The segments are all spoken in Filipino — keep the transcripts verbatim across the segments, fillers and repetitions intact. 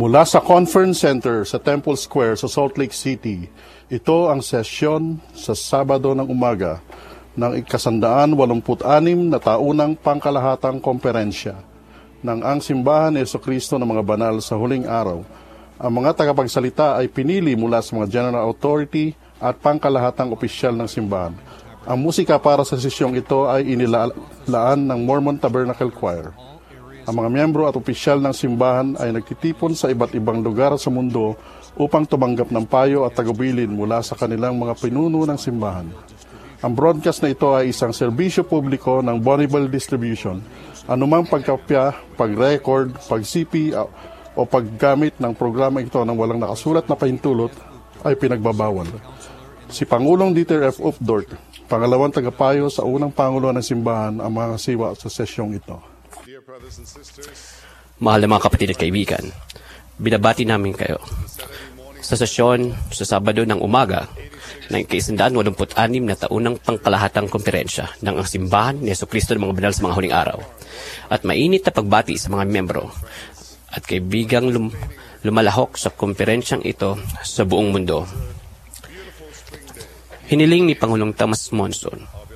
Mula sa Conference Center sa Temple Square sa Salt Lake City, ito ang sesyon sa Sabado ng umaga ng ikasandaan walumput anim na taunang pangkalahatang komperensya ng Ang Simbahan ni Jesucristo ng mga Banal sa Huling Araw. Ang mga tagapagsalita ay pinili mula sa mga General Authority at pangkalahatang opisyal ng simbahan. Ang musika para sa sesyong ito ay inilaan ng Mormon Tabernacle Choir. Ang mga miyembro at opisyal ng simbahan ay nagtitipon sa iba't ibang lugar sa mundo upang tumanggap ng payo at tagubilin mula sa kanilang mga pinuno ng simbahan. Ang broadcast na ito ay isang serbisyo publiko ng Bonneville Distribution. Anumang pagkopya, pag-record, pag-C P o paggamit ng programa ito ng walang nakasulat na pahintulot ay pinagbabawal. Si Pangulong Dieter F. Uchtdorf, pangalawang tagapayo sa unang pangulo ng simbahan, ang mga siwa sa sesyong ito. Mahal na mga kapatid at kaibigan, binabati namin kayo sa sesyon sa Sabado ng umaga ng ikasandaan walumput anim na taunang pangkalahatang komperensya ng Ang Simbahan ni Jesucristo ng mga Banal sa mga Huling Araw, at mainit na pagbati sa mga miyembro at kaibigang lum- lumalahok sa komperensyang ito sa buong mundo. Hiniling ni Pangulong Thomas Monson,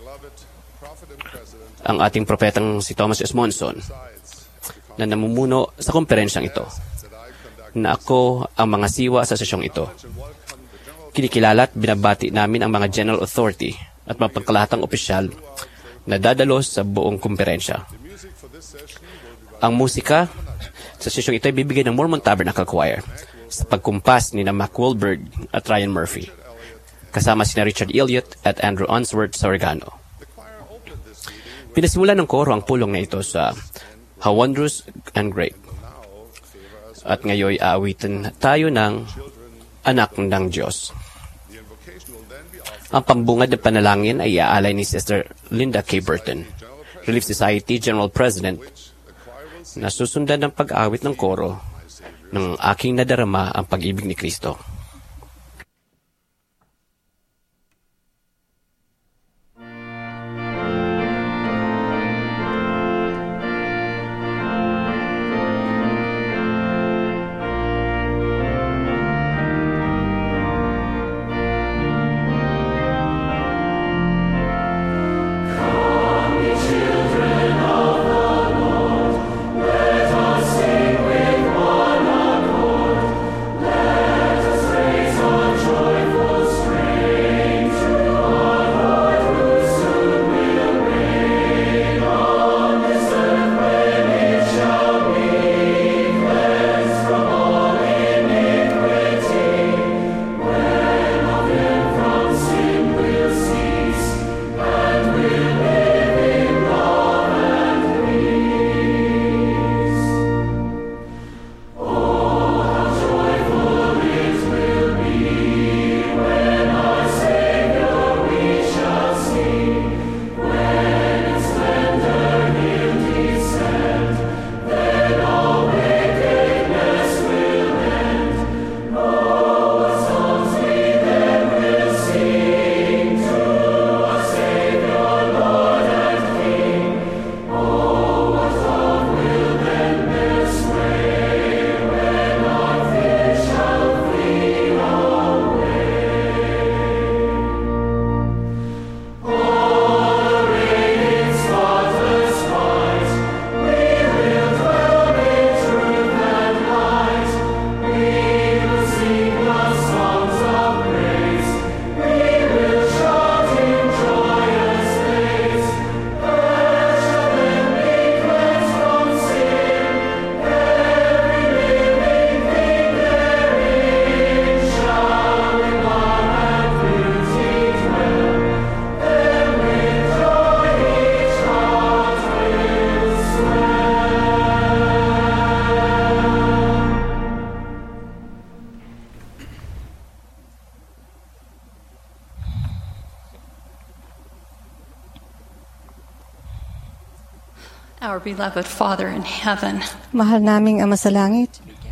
ang ating propetang si Thomas S. Monson, na namumuno sa komperensyang ito, na ako ang mga siwa sa sesyong ito. Kinikilala at binabati namin ang mga General Authority at mga pangkalahatang opisyal na dadalos sa buong komperensya. Ang musika sa sesyong ito ay bibigay ng Mormon Tabernacle Choir sa pagkumpas ni na Mac Wahlberg at Ryan Murphy, kasama sina Richard Elliott at Andrew Unsworth sa organo. Pinasimulan ng koro ang pulong na ito sa How Wondrous and Great. At ngayon aawitin tayo ng Anak ng Diyos. Ang pambungad na panalangin ay iaalay ni Sister Linda K. Burton, Relief Society General President, na susundan ng pag-awit ng koro ng Aking Nadarama ang Pag-ibig ni Kristo. Our beloved Father in heaven, Mahal naming Ama sa Langit,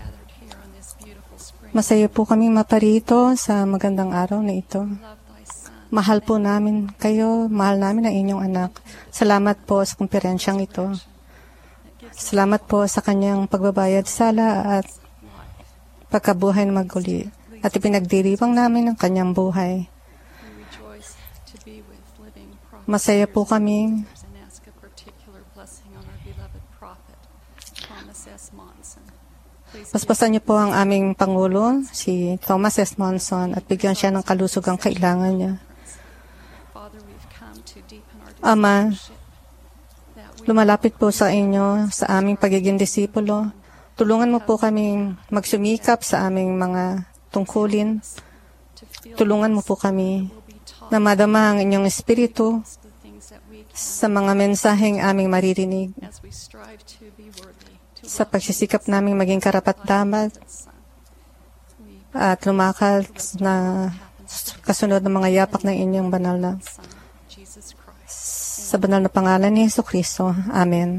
masaya po kaming maparito sa magandang araw na ito. Mahal po namin kayo, mahal namin ang inyong anak. Salamat po sa kumperensyang ito. Salamat po sa kanyang pagbabayad sala at pagkabuhay na maguli at ipinagdiriwang namin ang kanyang buhay. We rejoice to be with living prophets Masaya po kami and ask a particular blessing on our beloved prophet, Thomas S. Monson. Please Paspasan niyo po ang aming Pangulo, si Thomas S. Monson, at bigyan siya ng kalusugang kailangan niya. Father, we've come to deepen our Ama, discipleship, that we lumalapit po sa inyo sa aming pagiging disipulo. Tulungan mo po kami magsumikap sa aming mga tungkulin. to feel Tulungan mo po kami will be taught na madama ang inyong espiritu the things that we can sa mga mensaheng aming maririnig as we strive to be worthy to sa pagsisikap naming maging karapat-dapat the Son. We at lumakad na kasunod ng mga yapak ng inyong banal na Son, Jesus Christ. sa banal na pangalan ni Jesucristo. Amen.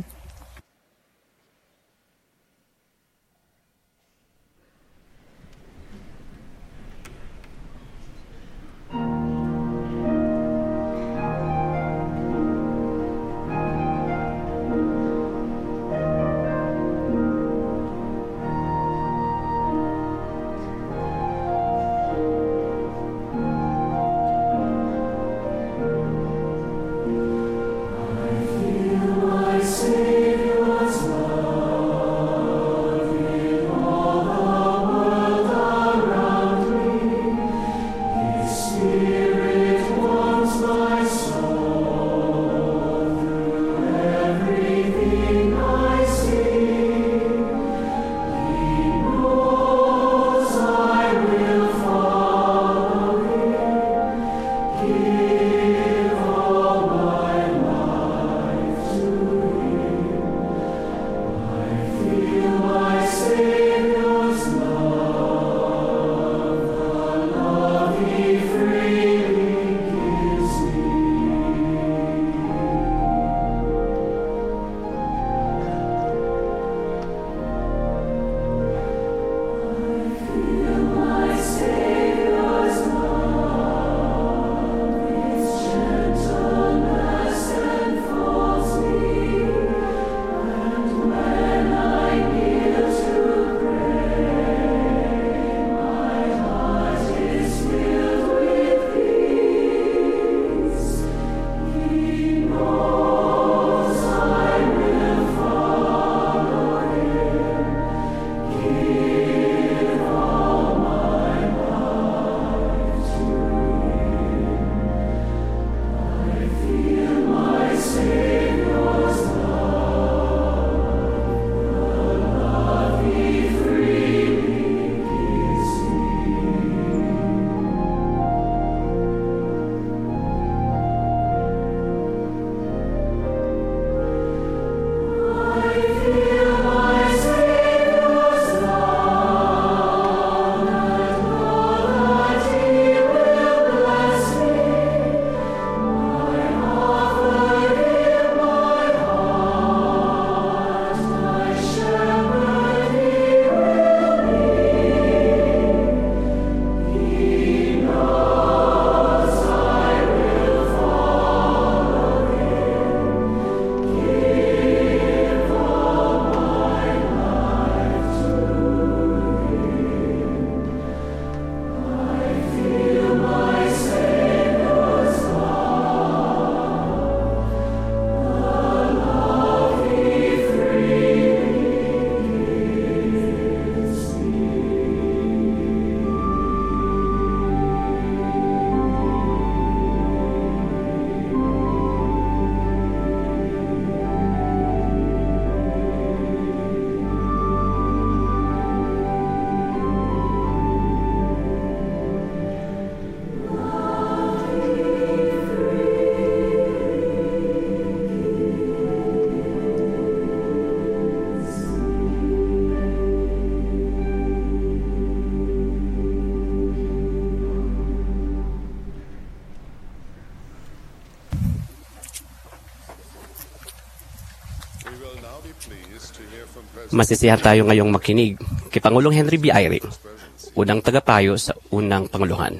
Masisiyahan tayo ngayong makinig kay Pangulong Henry B. Eyring, unang tagapayo sa unang Panguluhan.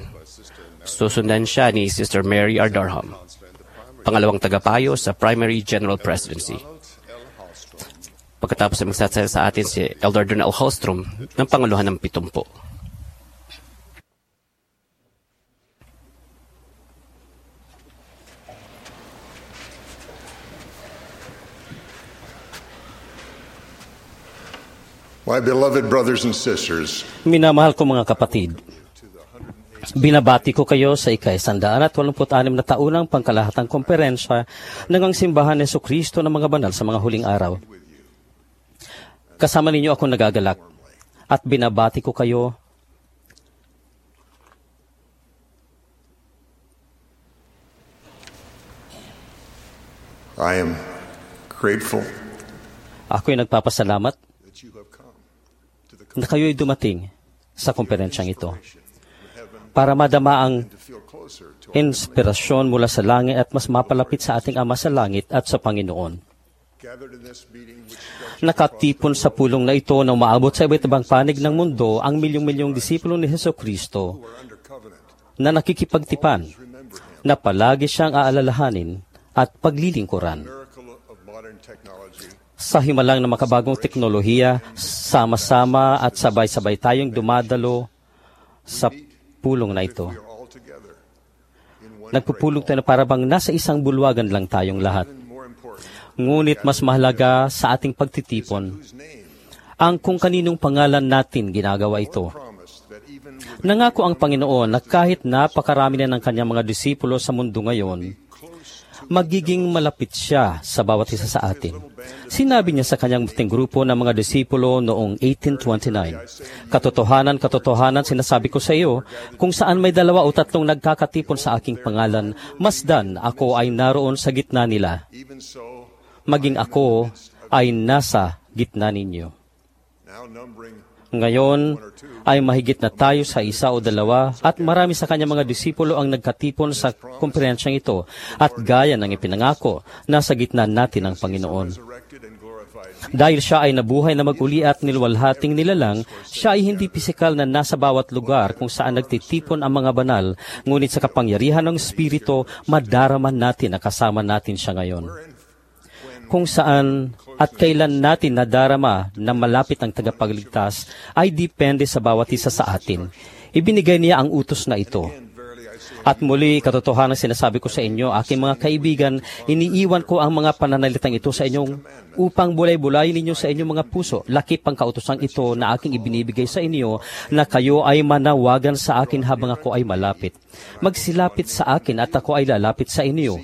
Susundan siya ni Sister Mary R. Durham, pangalawang tagapayo sa Primary General Presidency. Pagkatapos ay magsasaya sa atin si Elder Donald Hallstrom ng Panguluhan ng Pitumpo. My beloved brothers and sisters, Minamahal ko mga kapatid, binabati ko kayo sa ika-isandaan at walumput anim na taunang pangkalahatang komperensya ng ang simbahan ni Jesucristo ng mga banal sa mga huling araw. Kasama ninyo akong nagagalak at binabati ko kayo I am grateful Ako'y nagpapasalamat that you have come to the na kayo'y dumating sa komperensyang ito para madama ang to feel closer to inspirasyon mula sa langit at mas mapalapit sa ating Ama sa langit at sa Panginoon. gathered in this meeting which Nakatipon sa pulong na ito na umaabot sa iba't ibang panig ng mundo ang milyong-milyong disipulo ni Jesucristo are under covenant. na nakikipagtipan na palagi siyang aalalahanin at paglilingkuran. Miracle of modern technology. Sa himalang na makabagong teknolohiya, sama-sama at sabay-sabay tayong dumadalo sa pulong na ito. We are all together in one Nagpupulong tayo na parabang nasa isang bulwagan lang tayong lahat. and more important, Ngunit mas mahalaga sa ating pagtitipon whose name ang kung kaninong pangalan natin ginagawa ito. promised that even with Nangako ang Panginoon na kahit napakarami na ng kanyang mga disipulo sa mundo ngayon, magiging malapit siya sa bawat isa sa atin. Sinabi niya sa kanyang muting grupo ng mga disipulo noong eighteen twenty-nine, Katotohanan, katotohanan, sinasabi ko sa iyo, kung saan may dalawa o tatlong nagkakatipon sa aking pangalan, masdan ako ay naroon sa gitna nila. even so, Maging ako ay nasa gitna ninyo. now numbering Ngayon ay mahigit na tayo sa isa o dalawa at marami sa kanyang mga disipulo ang nagkatipon sa komperensyang ito at gaya ng ipinangako, nasa gitna natin ang Panginoon. resurrected and glorified. Dahil siya ay nabuhay na maguli at nilwalhating nilalang, siya ay hindi pisikal na nasa bawat lugar kung saan nagtitipon ang mga banal, ngunit sa kapangyarihan ng Espiritu, madaraman natin na kasama natin siya ngayon. Kung saan at kailan natin nadarama na malapit ang tagapagligtas ay depende sa bawat isa sa atin. Ibinigay niya ang utos na ito. At muli, katotohanan sinasabi ko sa inyo, aking mga kaibigan, iniiwan ko ang mga pananalitang ito sa inyong upang bulay-bulayin ninyo sa inyong mga puso. Lakip ang kautosang ito na aking ibinibigay sa inyo na kayo ay manawagan sa akin habang ako ay malapit. Magsilapit sa akin at ako ay lalapit sa inyo.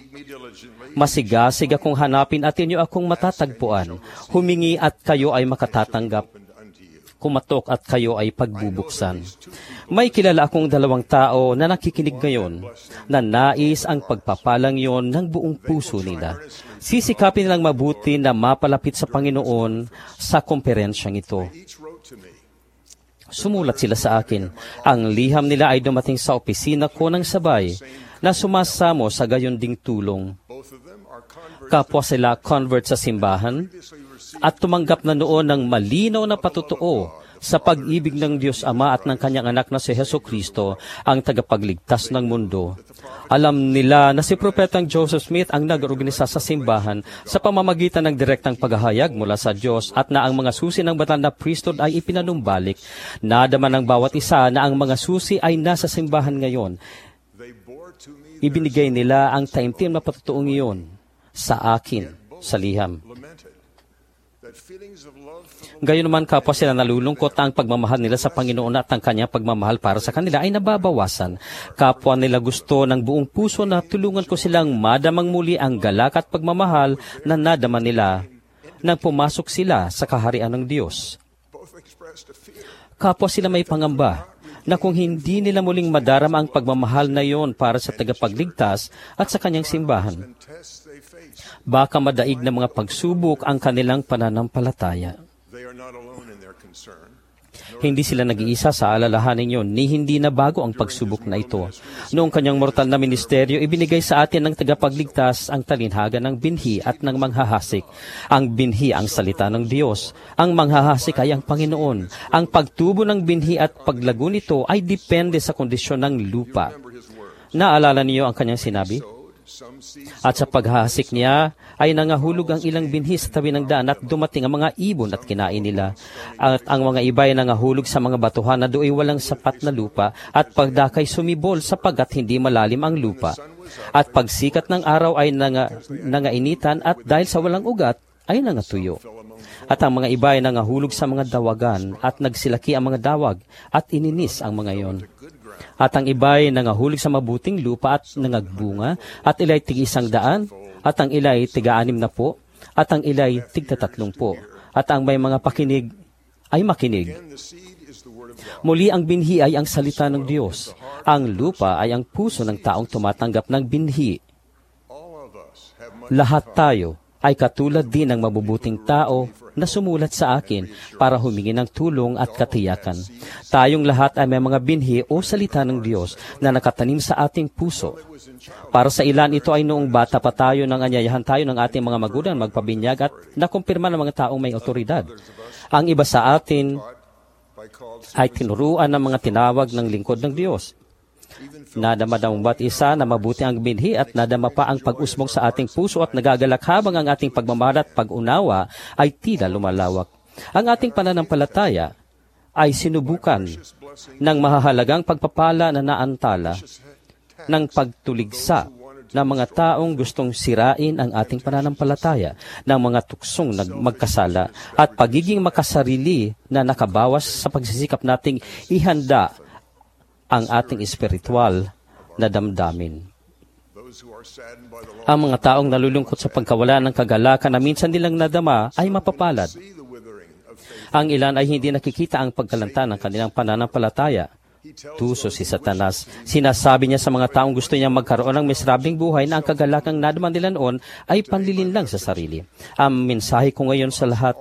Masigasig akong hanapin at inyo akong matatagpuan. Humingi at kayo ay makatatanggap. Kumatok at kayo ay pagbubuksan. May kilala akong dalawang tao na nakikinig ngayon na nais ang pagpapalang yon ng buong puso nila. Sisikapin nilang mabuti na mapalapit sa Panginoon sa komperensyang ito. Each wrote to me, Sumulat sila sa akin. Ang liham nila ay dumating sa opisina ko ng sabay na sumasamo sa gayon ding tulong. both of them are converts Kapwa sila convert sa simbahan at tumanggap na noon ng malinaw na patutuo sa pag-ibig ng Diyos Ama at ng kanyang anak na si Jesucristo, ang tagapagligtas ng mundo. Alam nila na si Propetang Joseph Smith ang nag-organisa sa simbahan sa pamamagitan ng direktang paghahayag mula sa Diyos at na ang mga susi ng banal na priesthood ay ipinanumbalik. Nadama ng bawat isa na ang mga susi ay nasa simbahan ngayon. they bore to me Ibinigay nila ang taimtim na patutuong iyon sa akin, sa liham. lamented that feelings of love for the Gayon naman kapwa sila nalulungkot na ang pagmamahal nila sa Panginoon at ang kanyang pagmamahal para sa kanila ay nababawasan. Kapwa nila gusto ng buong puso na tulungan ko silang madamang muli ang galak at pagmamahal na nadama nila nang pumasok sila sa kaharian ng Diyos. both expressed a fear Kapwa sila may pangamba na kung hindi nila muling madarama ang pagmamahal na iyon para sa tagapagligtas at sa kanyang simbahan, and tests they face. baka madaig na mga pagsubok ang kanilang pananampalataya. They are not alone in their concern. Hindi sila nag-iisa sa alalahanin yon, ni hindi na bago ang pagsubok na ito. Noong kanyang mortal na ministeryo, ibinigay sa atin ng tagapagligtas ang talinhaga ng binhi at ng manghahasik. Ang binhi ang salita ng Diyos. Ang manghahasik ay ang Panginoon. Ang pagtubo ng binhi at paglago nito ay depende sa kondisyon ng lupa. Naalala niyo ang kanyang sinabi? At sa paghahasik niya ay nangahulog ang ilang binhi sa tabi ng daan at dumating ang mga ibon at kinain nila. At ang mga iba ay nangahulog sa mga batuhan na do'y walang sapat na lupa at pagdakay sumibol sapagkat hindi malalim ang lupa. At pagsikat ng araw ay nanga, nangainitan at dahil sa walang ugat ay nangatuyo. At ang mga iba ay nangahulog sa mga dawagan at nagsilaki ang mga dawag at ininis ang mga iyon. At ang iba ay nangahulog sa mabuting lupa at nangagbunga, at ilay tig isang daan, at ang ilay tiga-anim na po, at ang ilay tigtatatlong po. At ang may mga pakinig ay makinig. Muli ang binhi ay ang salita ng Diyos. Ang lupa ay ang puso ng taong tumatanggap ng binhi. Lahat tayo ay katulad din ng mabubuting tao na sumulat sa akin para humingi ng tulong at katiyakan. Tayong lahat ay may mga binhi o salita ng Diyos na nakatanim sa ating puso. Para sa ilan, ito ay noong bata pa tayo nang anyayahan tayo ng ating mga magulang magpabinyag at nakumpirma ng mga taong may otoridad. Ang iba sa atin ay tinuruan ng mga tinawag ng lingkod ng Diyos. Nadama daw ba't isa na mabuti ang binhi at nadama pa ang pag-usbong sa ating puso at nagagalak habang ang ating pagmamahal at pag-unawa ay tila lumalawak. Ang ating pananampalataya ay sinubukan ng mahahalagang pagpapala na naantala ng pagtuligsa ng mga taong gustong sirain ang ating pananampalataya, ng mga tuksong magkasala at pagiging makasarili na nakabawas sa pagsisikap nating ihanda ang ating espiritual na damdamin. Ang mga taong nalulungkot sa pagkawala ng kagalakan na minsan nilang nadama ay mapapalad. Ang ilan ay hindi nakikita ang pagkalanta ng kanilang pananampalataya. Tuso si Satanas. Sinasabi niya sa mga taong gusto niyang magkaroon ng miserabling buhay na ang kagalakang nadama nila noon ay panlilin lang sa sarili. Ang mensahe ko ngayon sa lahat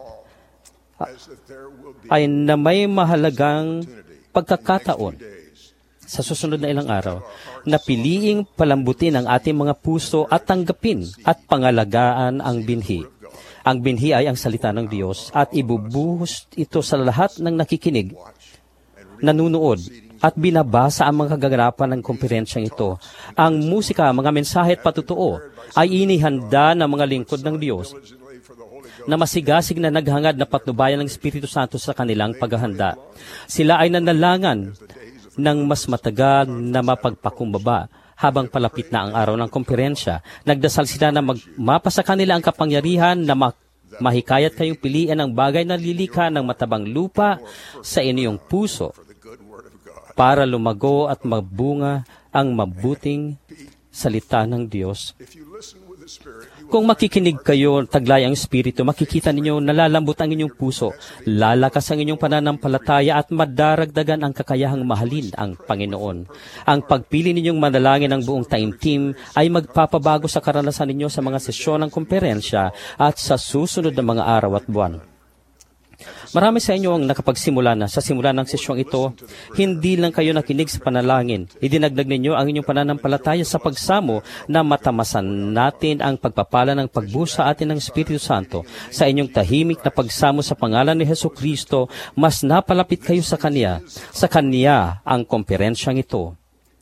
ay na may mahalagang pagkakataon sa susunod na ilang araw, na piliing palambutin ang ating mga puso at tanggapin at pangalagaan ang binhi. Ang binhi ay ang salita ng Diyos at ibubuhos ito sa lahat ng nakikinig, nanunood at binabasa ang mga kaganapan ng komperensyang ito. Ang musika, mga mensahe at patutuo ay inihanda ng mga lingkod ng Diyos na masigasig na naghangad na patnubayan ng Espiritu Santo sa kanilang paghahanda. Sila ay nanalangan ng mas matagal na mapagpakumbaba habang palapit na ang araw ng komperensya. Nagdasal sila na magmapa sa kanila ang kapangyarihan na ma- mahikayat kayong piliin ang bagay na lilika ng matabang lupa sa inyong puso para lumago at magbunga ang mabuting salita ng Diyos. Kung makikinig kayo, taglay ang Espiritu, makikita ninyo nalalambot ang inyong puso, lalakas ang inyong pananampalataya at madaragdagan ang kakayahang mahalin ang Panginoon. Ang pagpili ninyong manalangin ng buong taimtim ay magpapabago sa karanasan ninyo sa mga sesyon ng komperensya at sa susunod na mga araw at buwan. Marami sa inyo ang nakapagsimula na sa simula ng sesyong ito. Hindi lang kayo nakinig sa panalangin. Idinagdag ninyo ang inyong pananampalataya sa pagsamo na matamasan natin ang pagpapala ng pagbuhos sa atin ng Espiritu Santo. Sa inyong tahimik na pagsamo sa pangalan ni Jesucristo, mas napalapit kayo sa Kanya. Sa Kanya ang komperensyang ito.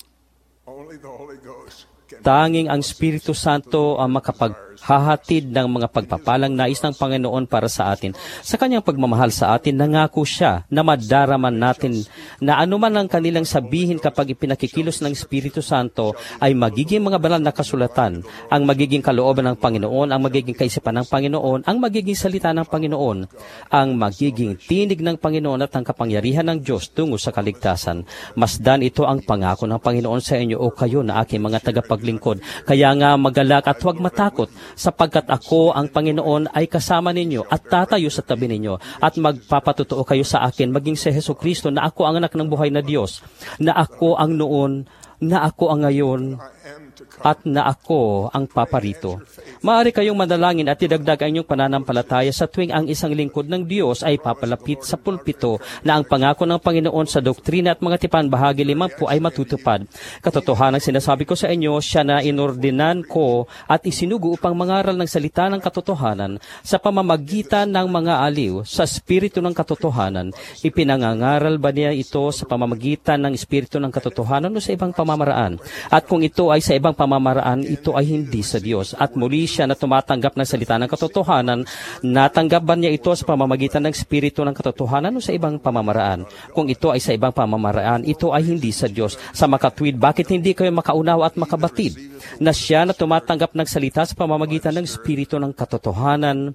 Tanging ang Espiritu Santo ang makapaghahatid ng mga pagpapalang nais ng Panginoon para sa atin. Sa kanyang pagmamahal sa atin, nangako siya na madaraman natin na anuman ang kanilang sabihin kapag ipinakikilos ng Espiritu Santo ay magiging mga banal na kasulatan, ang magiging kalooban ng Panginoon, ang magiging kaisipan ng Panginoon, ang magiging salita ng Panginoon, ang magiging tinig ng Panginoon at ang kapangyarihan ng Diyos tungo sa kaligtasan. Masdan ito ang pangako ng Panginoon sa inyo o kayo na aking mga tagapaglingkod. Kaya nga magalak at huwag matakot, sapagkat ako ang Panginoon ay kasama ninyo at tatayo sa tabi ninyo at magpapatotoo kayo sa akin maging si Jesucristo na ako ang anak ng buhay na Diyos, na ako ang noon, na ako ang ngayon, at na ako ang paparito. Maaari kayong manalangin at idagdag ang inyong pananampalataya sa tuwing ang isang lingkod ng Diyos ay papalapit sa pulpito na ang pangako ng Panginoon sa doktrina at mga tipan bahagi limang po ay matutupad. Katotohanan sinasabi ko sa inyo, siya na inordinan ko at isinugo upang mangaral ng salita ng katotohanan sa pamamagitan ng mga aliw sa espiritu ng katotohanan. Ipinangangaral ba niya ito sa pamamagitan ng espiritu ng katotohanan o sa ibang pamamaraan? At kung ito ay sa ibang ibang pamamaraan, ito ay hindi sa Diyos. At muli siya na tumatanggap ng salita ng katotohanan, natanggap ba niya ito sa pamamagitan ng Espiritu ng katotohanan o sa ibang pamamaraan? Kung ito ay sa ibang pamamaraan, ito ay hindi sa Diyos. Sa makatwid, bakit hindi kayo makaunawa at makabatid? Na siya na tumatanggap ng salita sa pamamagitan ng Espiritu ng katotohanan,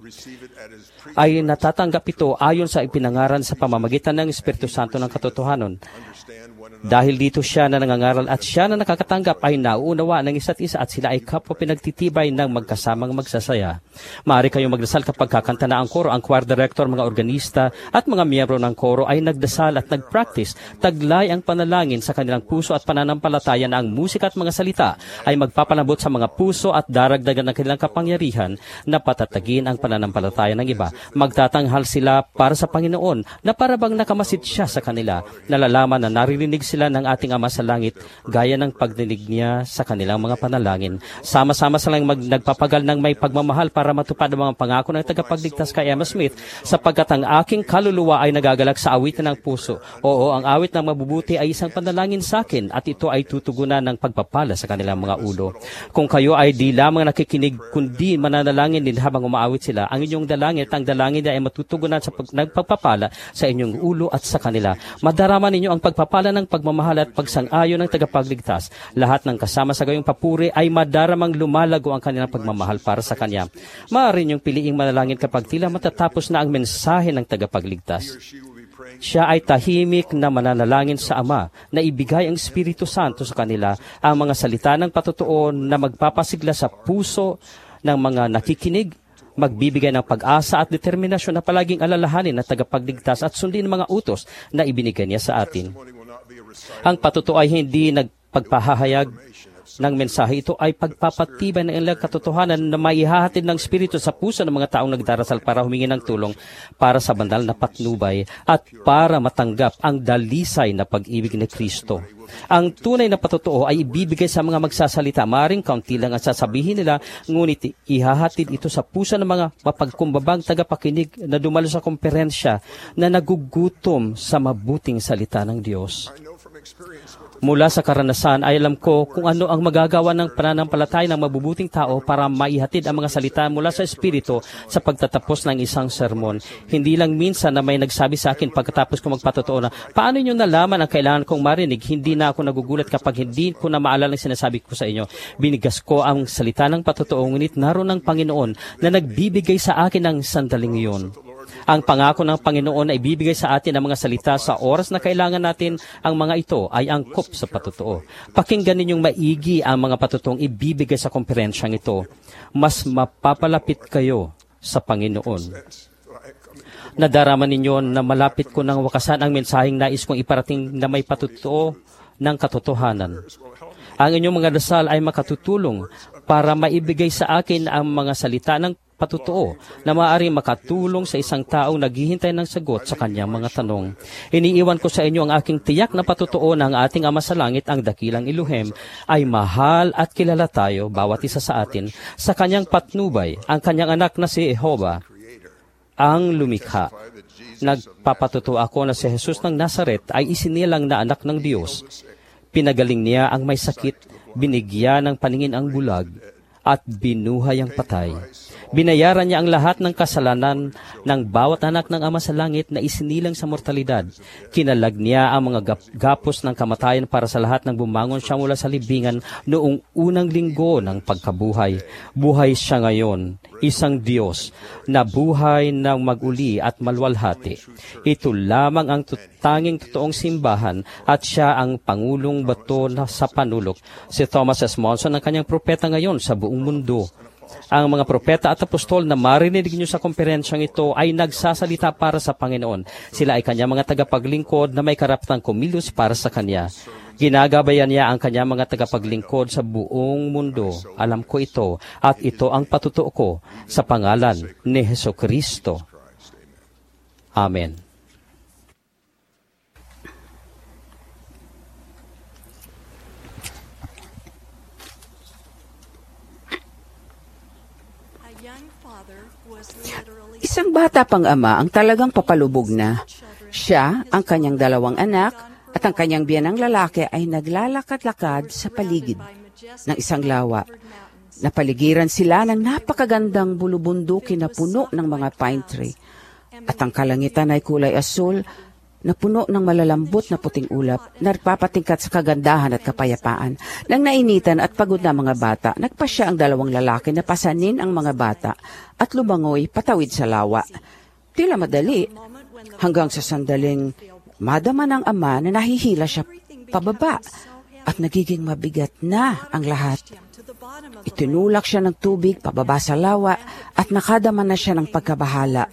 ay natatanggap ito ayon sa ipinangaral sa pamamagitan ng Espiritu Santo ng katotohanan. Dahil dito siya na nangangaral at siya na nakakatanggap ay nauunawa ng isa't isa at sila ay kapwa pinagtitibay ng magkasamang magsasaya. Maaari kayong magdasal kapag kakanta na ang koro, ang choir director, mga organista at mga miyembro ng koro ay nagdasal at nagpractice. Taglay ang panalangin sa kanilang puso at pananampalataya na ang musika at mga salita ay magpapalambot sa mga puso at daragdagan ng kanilang kapangyarihan na patatagin ang pananampalataya ng iba. Magtatanghal sila para sa Panginoon na parabang nakamasid siya sa kanila. Nalalaman na naririnig sila ng ating Ama sa langit gaya ng pagdinig niya sa kanilang mga panalangin. Sama-sama silang mag, nagpapagal ng may pagmamahal para matupad ang mga pangako ng tagapagligtas kay Emma Smith, sapagkat ang aking kaluluwa ay nagagalak sa awitan ng puso. Oo, ang awit ng mabubuti ay isang panalangin sa akin at ito ay tutugunan ng pagpapala sa kanilang mga ulo. Kung kayo ay di lamang nakikinig kundi mananalangin din habang umaawit sila, ang inyong dalangin at ang dalangin niya ay matutugunan sa pag, nagpagpapala sa inyong ulo at sa kanila. Madarama ninyo ang pagpapala ng pagmamahal at pagsang-ayon ng tagapagligtas. Lahat ng kasama sa gayong papuri ay madaramang lumalago ang kanilang pagmamahal para sa Kanya. Maaari niyong piliing manalangin kapag tila matatapos na ang mensahe ng tagapagligtas. Siya ay tahimik na mananalangin sa Ama na ibigay ang Espiritu Santo sa kanila ang mga salita ng patotoo na magpapasigla sa puso ng mga nakikinig, magbibigay ng pag-asa at determinasyon na palaging alalahanin ng tagapagligtas at sundin mga utos na ibinigay niya sa atin. Ang patotoo ay hindi nagpagpahahayag ng mensahe. Ito ay pagpapatibay ng ilang katotohanan na maihahatid ng Espiritu sa puso ng mga taong nagdarasal para humingi ng tulong para sa banal na patnubay at para matanggap ang dalisay na pag-ibig ni Kristo. Ang tunay na patotoo ay ibibigay sa mga magsasalita. Maring kaunti lang ang sasabihin nila, ngunit ihahatid ito sa puso ng mga mapagkumbabang tagapakinig na dumalo sa komperensya na nagugutom sa mabuting salita ng Diyos. Mula sa karanasan ay alam ko kung ano ang magagawa ng pananampalataya ng mabubuting tao para maihatid ang mga salita mula sa Espiritu sa pagtatapos ng isang sermon. Hindi lang minsan na may nagsabi sa akin pagkatapos ko magpatotoo na, paano nyo nalaman ang kailangan kong marinig? Hindi na ako nagugulat kapag hindi ko na maalala ang sinasabi ko sa inyo. Binigas ko ang salita ng patotoo, ngunit naroon ng Panginoon na nagbibigay sa akin ng sandaling iyon. Ang pangako ng Panginoon ay bibigay sa atin ang mga salita sa oras na kailangan natin. Ang mga ito ay angkop sa patotoo. Pakinggan ninyong maigi ang mga patotoong ibibigay sa komperensyang ito. Mas mapapalapit kayo sa Panginoon. Nadarama ninyo na malapit ko ng wakasan ang mensaheng nais kong iparating na may patotoo ng katotohanan. Ang inyong mga dasal ay makatutulong para maibigay sa akin ang mga salita ng patotoo na maaaring makatulong sa isang taong naghihintay ng sagot sa kanyang mga tanong. Iniiwan ko sa inyo ang aking tiyak na patotoo na ang ating Ama sa Langit, ang dakilang Elohim, ay mahal at kilala tayo, bawat isa sa atin, sa kanyang patnubay, ang kanyang anak na si Jehovah, ang lumikha. Nagpapatotoo ako na si Jesus ng Nazaret ay isinilang na anak ng Diyos. Pinagaling niya ang may sakit, binigyan ng paningin ang bulag, at binuhay ang patay. Binayaran niya ang lahat ng kasalanan ng bawat anak ng Ama sa Langit na isinilang sa mortalidad. Kinalag niya ang mga gap- gapos ng kamatayan para sa lahat ng bumangon siya mula sa libingan noong unang linggo ng pagkabuhay. Buhay siya ngayon, isang Diyos na buhay ng maguli at malwalhati. Ito lamang ang tanging totoong simbahan at siya ang pangulong bato na sa panulok. Si Thomas S. Monson ang kanyang propeta ngayon sa buong mundo. Ang mga propeta at apostol na marinig niyo sa komperensyang ito ay nagsasalita para sa Panginoon. Sila ay kanyang mga tagapaglingkod na may karapatang kumilos para sa Kanya. Ginagabayan niya ang kanyang mga tagapaglingkod sa buong mundo. Alam ko ito at ito ang patotoo ko sa pangalan ni Hesukristo. Amen. Isang bata pang ama ang talagang papalubog na. Siya, ang kanyang dalawang anak, at ang kanyang biyanang lalaki ay naglalakad-lakad sa paligid. ng isang lawa. Napaligiran sila ng napakagandang bulubundukin na puno ng mga pine tree. At ang kalangitan ay kulay asul na puno ng malalambot na puting ulap na nagpapatingkat sa kagandahan at kapayapaan. Nang nainitan at pagod na mga bata, nagpasya ang dalawang lalaki na pasanin ang mga bata at lumangoy patawid sa lawa. Tila madali, hanggang sa sandaling madama ng ama na nahihila siya pababa at nagiging mabigat na ang lahat. Itinulak siya ng tubig pababa sa lawa at nakadama na siya ng pagkabahala.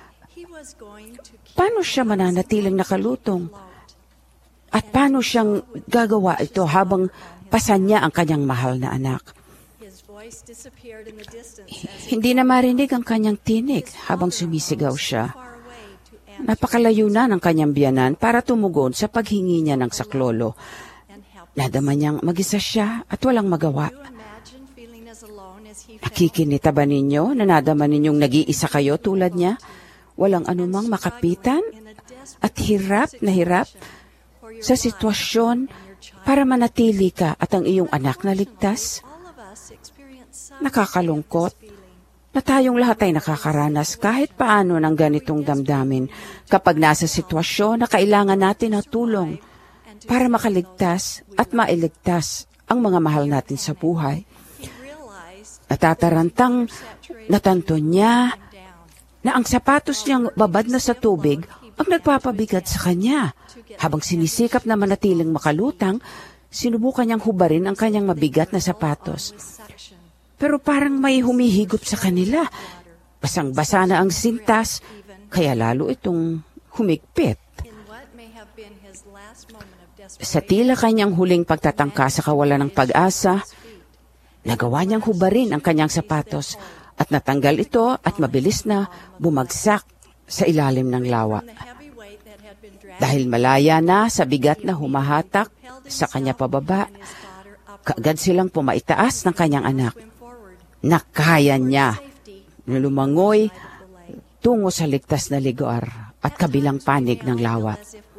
Paano siya mananatiling nakalutong? At paano siyang gagawa ito habang pasan niya ang kanyang mahal na anak? Hindi na marinig ang kanyang tinig habang sumisigaw siya. Napakalayo na ng kanyang biyanan para tumugon sa paghingi niya ng saklolo. Nadama niyang mag-isa siya at walang magawa. Nakikinita ba ninyo na nadama ninyong nag-iisa kayo tulad niya? Walang anumang makapitan at hirap na hirap sa sitwasyon para manatili ka at ang iyong anak na ligtas? Nakakalungkot na tayong lahat ay nakakaranas kahit paano ng ganitong damdamin kapag nasa sitwasyon na kailangan natin ng tulong para makaligtas at mailigtas ang mga mahal natin sa buhay. Natatarantang natanto niya na ang sapatos niyang babad na sa tubig ang nagpapabigat sa kanya. Habang sinisikap na manatiling makalutang, sinubukan niyang hubarin ang kanyang mabigat na sapatos. Pero parang may humihigop sa kanila. Basang-basa na ang sintas, kaya lalo itong humigpit. Sa tila kanyang huling pagtatangka sa kawalan ng pag-asa, nagawa niyang hubarin ang kanyang sapatos at natanggal ito at mabilis na bumagsak sa ilalim ng lawa. Dahil malaya na sa bigat na humahatak sa kanya pababa, kaagad silang pumaitaas ng kanyang anak. Nakaya niya na lumangoy tungo sa ligtas na lugar at kabilang panig ng lawa.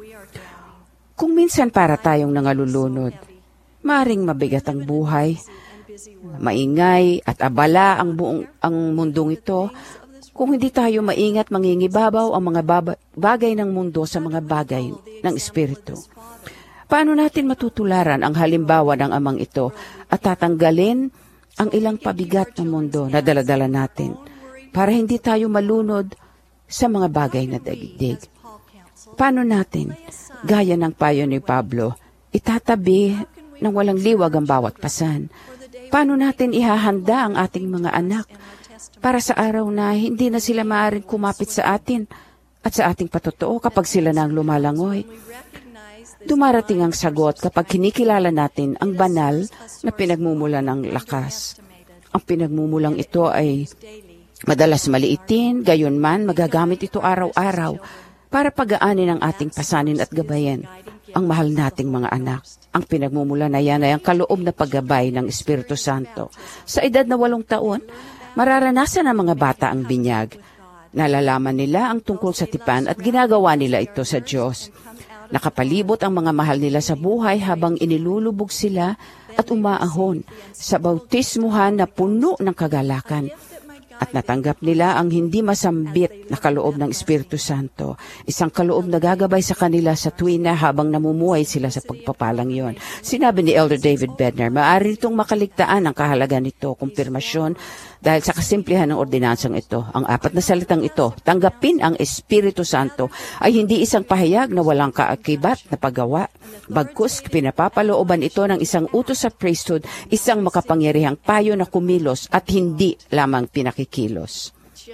Kung minsan para tayong nangalulunod, maring mabigat ang buhay, maingay at abala ang buong ang mundong ito, kung hindi tayo maingat mangingibabaw ang mga baba, bagay ng mundo sa mga bagay ng espiritu. Paano natin matutularan ang halimbawa ng amang ito at tatanggalin ang ilang pabigat ng mundo na daladala natin para hindi tayo malunod sa mga bagay na daigdig? Paano natin, gaya ng payo ni Pablo, itatabi ng walang liwag ang bawat pasan? Paano natin ihahanda ang ating mga anak para sa araw na hindi na sila maaaring kumapit sa atin at sa ating patotoo kapag sila nang lumalangoy? Dumarating ang sagot kapag kinikilala natin ang banal na pinagmumula ng lakas. Ang pinagmumulang ito ay madalas maliitin, gayon man magagamit ito araw-araw para pagaanin ang ating pasanin at gabayan ang mahal nating mga anak. Ang pinagmumula na yan ay ang kaloob na paggabay ng Espiritu Santo. Sa edad na walong taon, mararanasan ng mga bata ang binyag. Nalalaman nila ang tungkol sa tipan at ginagawa nila ito sa Diyos. Nakapalibot ang mga mahal nila sa buhay habang inilulubog sila at umaahon sa bautismuhan na puno ng kagalakan. At natanggap nila ang hindi masambit na kaloob ng Espiritu Santo. Isang kaloob na gagabay sa kanila sa tuwin na habang namumuhay sila sa pagpapalang yon. Sinabi ni Elder David Bednar, maaari itong makaligtaan ang kahalagan nito, kumpirmasyon, dahil sa kasimplihan ng ordinansang ito. Ang apat na salitang ito, tanggapin ang Espiritu Santo, ay hindi isang pahayag na walang kaakibat na paggawa. Bagkus, pinapapalooban ito ng isang utos sa priesthood, isang makapangyarihang payo na kumilos at hindi lamang pinakikilos.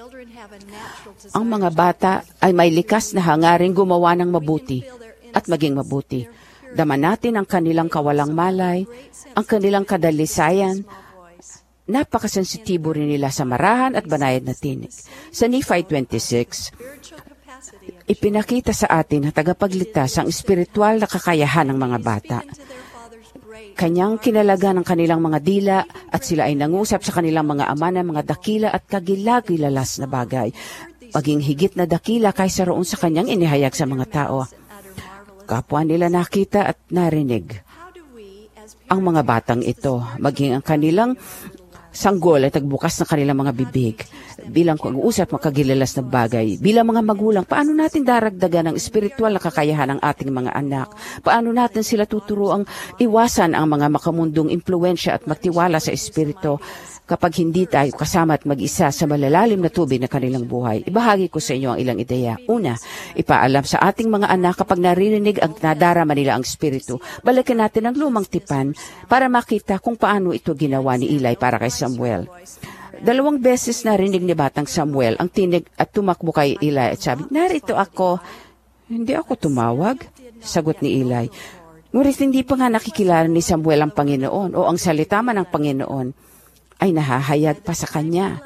Ang mga bata ay may likas na hangaring gumawa ng mabuti at maging mabuti. Dama natin ang kanilang kawalang malay, ang kanilang kadalisayan. Napakasensitibo rin nila sa marahan at banayad na tinig. Sa Nephi twenty-six, ipinakita sa atin na tagapagligtas ang espiritual na kakayahan ng mga bata. Kanyang kinalaga ng kanilang mga dila at sila ay nangusap sa kanilang mga ama ng mga dakila at kagilagilalas na bagay, maging higit na dakila kaysa roon sa kanyang inihayag sa mga tao. Kapwa nila nakita at narinig. ang mga batang ito, maging ang kanilang sanggol ay tagbukas ng kanilang mga bibig. Bilang pag-uusap makagilalas na bagay, bilang mga magulang, paano natin daragdagan ang espiritual na kakayahan ng ating mga anak? Paano natin sila tuturuang iwasan ang mga makamundong impluensya at magtiwala sa espiritu kapag hindi tayo kasama at mag-isa sa malalalim na tubig na kanilang buhay? Ibahagi ko sa inyo ang ilang ideya. Una, ipaalam sa ating mga anak kapag naririnig ang nadarama nila ang espiritu, balikan natin ang lumang tipan para makita kung paano ito ginawa ni Eli para kay Samuel. Dalawang beses narinig ni Batang Samuel ang tinig at tumakbo kay Eli at sabi, "Narito ako." "Hindi ako tumawag," sagot ni Eli. Ngunit hindi pa nga nakikilala ni Samuel ang Panginoon o ang salita man ng Panginoon ay nahahayag pa sa kanya.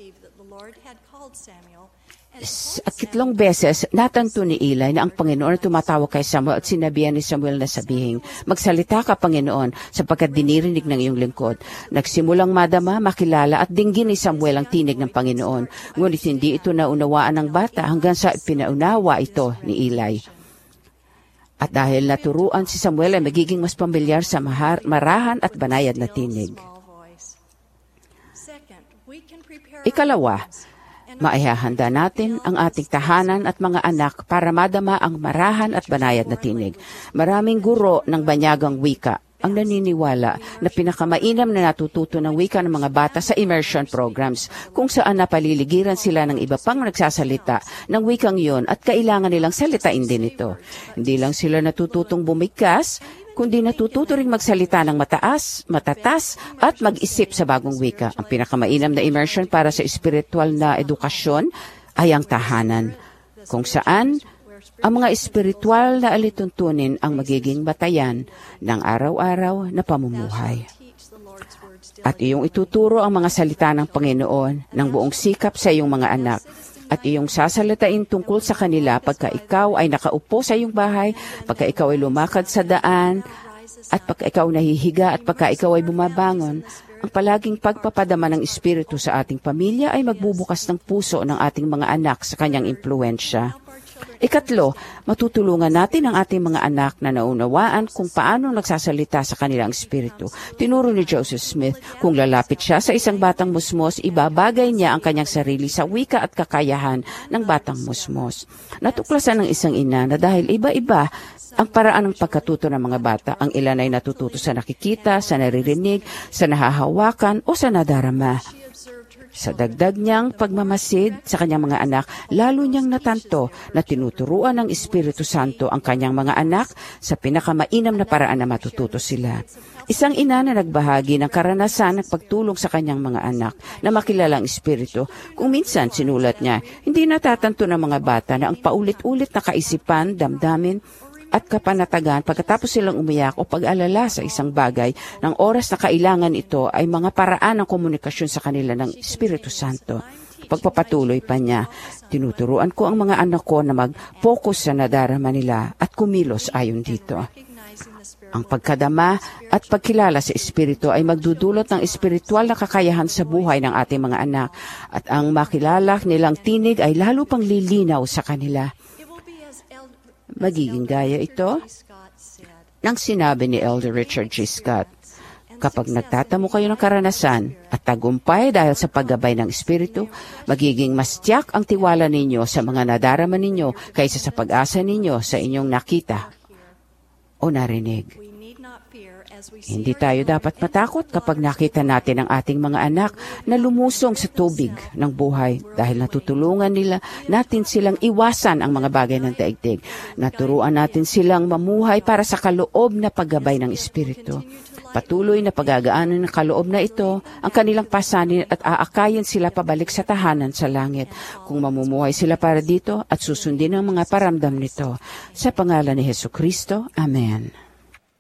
At kitlong beses, natanto ni Eli na ang Panginoon tumatawag kay Samuel at sinabihan ni Samuel na sabihin, "Magsalita ka, Panginoon, sapagkat dinirinig ng iyong lingkod." Nagsimulang madama, makilala at dinggin ni Samuel ang tinig ng Panginoon. Ngunit hindi ito naunawaan ng bata hanggang sa pinaunawa ito ni Eli. At dahil naturuan si Samuel ay magiging mas pamilyar sa mahar, marahan at banayad na tinig. Ikalawa, maihahanda natin ang ating tahanan at mga anak para madama ang marahan at banayad na tinig. Maraming guro ng banyagang wika ang naniniwala na pinakamainam na natututo ng wika ng mga bata sa immersion programs kung saan napaliligiran sila ng iba pang nagsasalita ng wikang yon at kailangan nilang salitain din ito. Hindi lang sila natututong bumigkas, kundi natututo rin magsalita ng mataas, matatas, at mag-isip sa bagong wika. Ang pinakamainam na immersion para sa espiritual na edukasyon ay ang tahanan, kung saan ang mga espiritual na alituntunin ang magiging batayan ng araw-araw na pamumuhay. At iyong ituturo ang mga salita ng Panginoon ng buong sikap sa iyong mga anak. At iyong sasalitain tungkol sa kanila pagka ikaw ay nakaupo sa iyong bahay, pagka ikaw ay lumakad sa daan, at pagka ikaw nahihiga at pagka ikaw ay bumabangon. Ang palaging pagpapadama ng Espiritu sa ating pamilya ay magbubukas ng puso ng ating mga anak sa kanyang impluensya. Ikatlo, matutulungan natin ang ating mga anak na naunawaan kung paano nagsasalita sa kanilang espiritu. Tinuro ni Joseph Smith, kung lalapit siya sa isang batang musmos, ibabagay niya ang kanyang sarili sa wika at kakayahan ng batang musmos. Natuklasan ng isang ina na dahil iba-iba ang paraan ng pagkatuto ng mga bata, ang ilan ay natututo sa nakikita, sa naririnig, sa nahahawakan o sa nadarama. Sa dagdag niyang pagmamasid sa kanyang mga anak, lalo niyang natanto na tinuturuan ng Espiritu Santo ang kanyang mga anak sa pinakamainam na paraan na matututo sila. Isang ina na nagbahagi ng karanasan ng pagtulong sa kanyang mga anak na makilala ang Espiritu. Kung minsan sinulat niya, hindi natatanto ng mga bata na ang paulit-ulit na kaisipan, damdamin, at kapanatagan pagkatapos silang umiyak o pag-alala sa isang bagay ng oras na kailangan ito ay mga paraan ng komunikasyon sa kanila ng Espiritu Santo. Pagpapatuloy pa niya, tinuturuan ko ang mga anak ko na mag-focus sa nadarama nila at kumilos ayon dito. Ang pagkadama at pagkilala sa Espiritu ay magdudulot ng espiritual na kakayahan sa buhay ng ating mga anak at ang makilala nilang tinig ay lalo pang lilinaw sa kanila. Magiging gaya ito ng sinabi ni Elder Richard G. Scott. Kapag nagtatamo kayo ng karanasan at tagumpay dahil sa paggabay ng Espiritu, magiging mas tiyak ang tiwala ninyo sa mga nadarama ninyo kaysa sa pag-asa ninyo sa inyong nakita o narinig. Hindi tayo dapat matakot kapag nakita natin ang ating mga anak na lumusong sa tubig ng buhay dahil natutulungan nila natin silang iwasan ang mga bagay ng daigdig. Naturuan natin silang mamuhay para sa kaloob na paggabay ng Espiritu. Patuloy na pagagaanan ng kaloob na ito ang kanilang pasanin at aakayin sila pabalik sa tahanan sa langit kung mamumuhay sila para dito at susundin ang mga paramdam nito. Sa pangalan ni Hesukristo, Amen.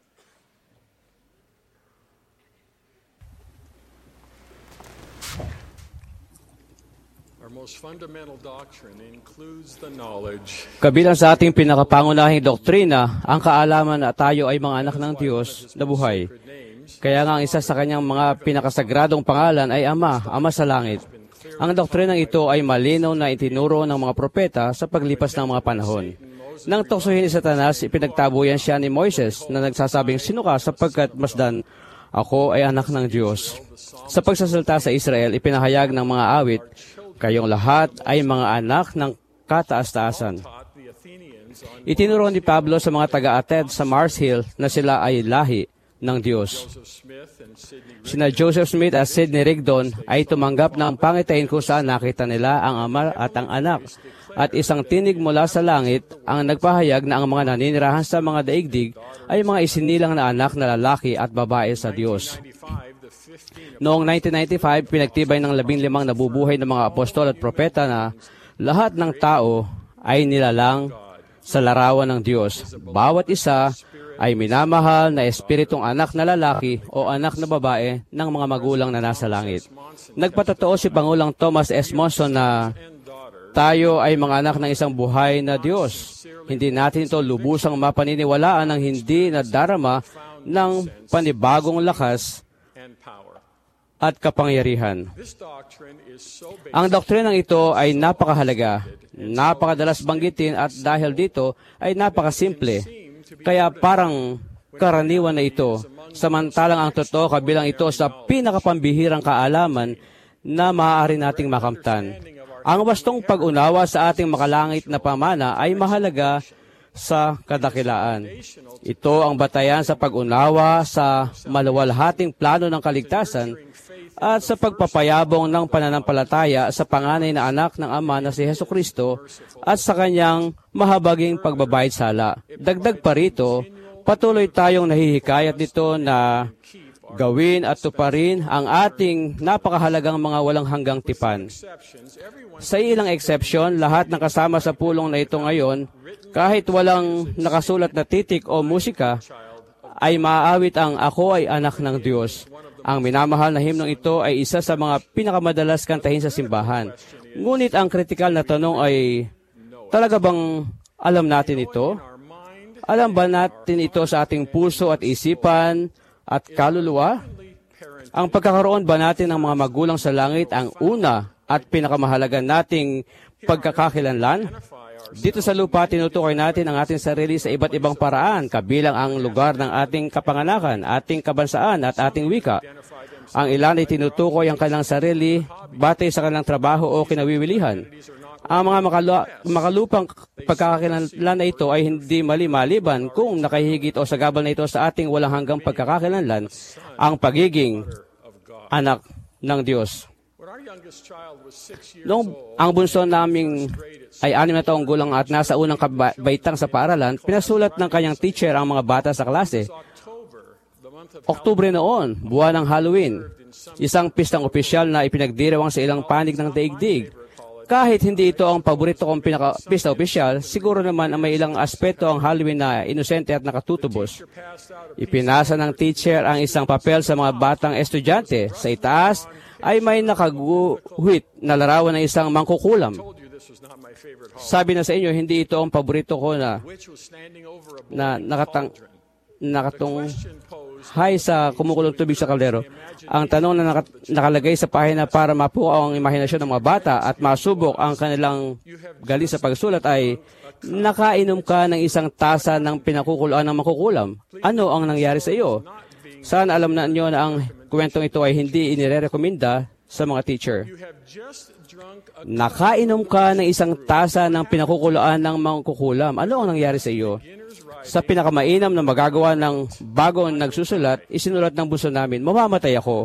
Kabilang sa ating pinakapangunahing doktrina, ang kaalaman na tayo ay mga anak ng Diyos na buhay. Kaya nga ang isa sa kanyang mga pinakasagradong pangalan ay Ama, Ama sa Langit. Ang doktrinang ito ay malinaw na itinuro ng mga propeta sa paglipas ng mga panahon. Nang tuksohin ni Satanas, ipinagtabuyan siya ni Moises na nagsasabing, "Sino ka sapagkat masdan ako ay anak ng Diyos." Sa pagsasalita sa Israel, ipinahayag ng mga awit, "Kayong lahat ay mga anak ng kataas-taasan." Itinuro ni Pablo sa mga taga-Athens sa Mars Hill na sila ay lahi ng Diyos. Sina Joseph Smith at Sidney Rigdon ay tumanggap ng pangitain kung saan nakita nila ang ama at ang anak. At isang tinig mula sa langit ang nagpahayag na ang mga naninirahan sa mga daigdig ay mga isinilang na anak na lalaki at babae sa Diyos. Noong nineteen ninety-five, pinagtibay ng labing limang nabubuhay ng mga apostol at propeta na lahat ng tao ay nilalang sa larawan ng Diyos. Bawat isa ay minamahal na espiritong anak na lalaki o anak na babae ng mga magulang na nasa langit. Nagpatotoo si Pangulong Thomas S. Monson na tayo ay mga anak ng isang buhay na Diyos. Hindi natin ito lubusang mapaniniwalaan ng hindi nadarama ng panibagong lakas at kapangyarihan. Ang doktrinang ito ay napakahalaga, napakadalas banggitin at dahil dito ay napakasimple. Kaya parang karaniwan na ito, samantalang ang totoo kabilang ito sa pinakapambihirang kaalaman na maaari nating makamtan. Ang wastong pag-unawa sa ating makalangit na pamana ay mahalaga sa kadakilaan. Ito ang batayan sa pag-unawa sa maluwalhating plano ng kaligtasan at sa pagpapayabong ng pananampalataya sa panganay na anak ng Ama na si Hesukristo at sa kanyang mahabaging pagbabayad sala. Dagdag pa rito, patuloy tayong nahihikayat dito na gawin at tuparin ang ating napakahalagang mga walang hanggang tipan. Sa ilang exception, lahat ng kasama sa pulong na ito ngayon, kahit walang nakasulat na titik o musika, ay maaawit ang "Ako ay anak ng Diyos." Ang minamahal na himnong ito ay isa sa mga pinakamadalas kantahin sa simbahan. Ngunit ang kritikal na tanong ay, talaga bang alam natin ito? Alam ba natin ito sa ating puso at isipan at kaluluwa? Ang pagkakaroon ba natin ng mga magulang sa langit ang una at pinakamahalaga nating pagkakakilanlan? Dito sa lupa, tinutukoy natin ang ating sarili sa iba't ibang paraan, kabilang ang lugar ng ating kapanganakan, ating kabansaan at ating wika. Ang ilan ay tinutukoy ang kanilang sarili batay sa kanilang trabaho o kinawiwilihan. Ang mga makalu- makalupang pagkakakilanlan na ito ay hindi mali-maliban kung nakahigit o sagabal na ito sa ating walang hanggang pagkakakilanlan, ang pagiging anak ng Diyos. Noong ang bunso naming ay anim na taong gulang at nasa unang kabaitang sa paaralan, pinasulat ng kanyang teacher ang mga bata sa klase. Oktubre noon, buwan ng Halloween, isang pistang opisyal na ipinagdiriwang sa ilang panig ng daigdig. Kahit hindi ito ang paborito kong pinaka-pista opisyal, siguro naman ang may ilang aspeto ang Halloween na inosente at nakatutubos. Ipinasa ng teacher ang isang papel sa mga batang estudyante. Sa itaas ay may nakaguhit na larawan ng isang mangkukulam. Sabi na sa inyo, hindi ito ang paborito ko na, na nakatang, nakatung hay sa kumukulong tubig sa kaldero. Ang tanong na naka, nakalagay sa pahina para mapukaw ang imahinasyon ng mga bata at masubok ang kanilang galing sa pagsulat ay, nakainom ka ng isang tasa ng pinakukuluan ng makukulam. Ano ang nangyari sa iyo? Sana alam na niyo na ang kwentong ito ay hindi inirerekomenda sa mga teacher. Nakainom ka ng isang tasa ng pinakukuluan ng makukulam. Ano ang nangyari sa iyo? Sa pinakamainam na magagawa ng bagong nagsusulat, isinulat ng bunso namin, mamamatay ako.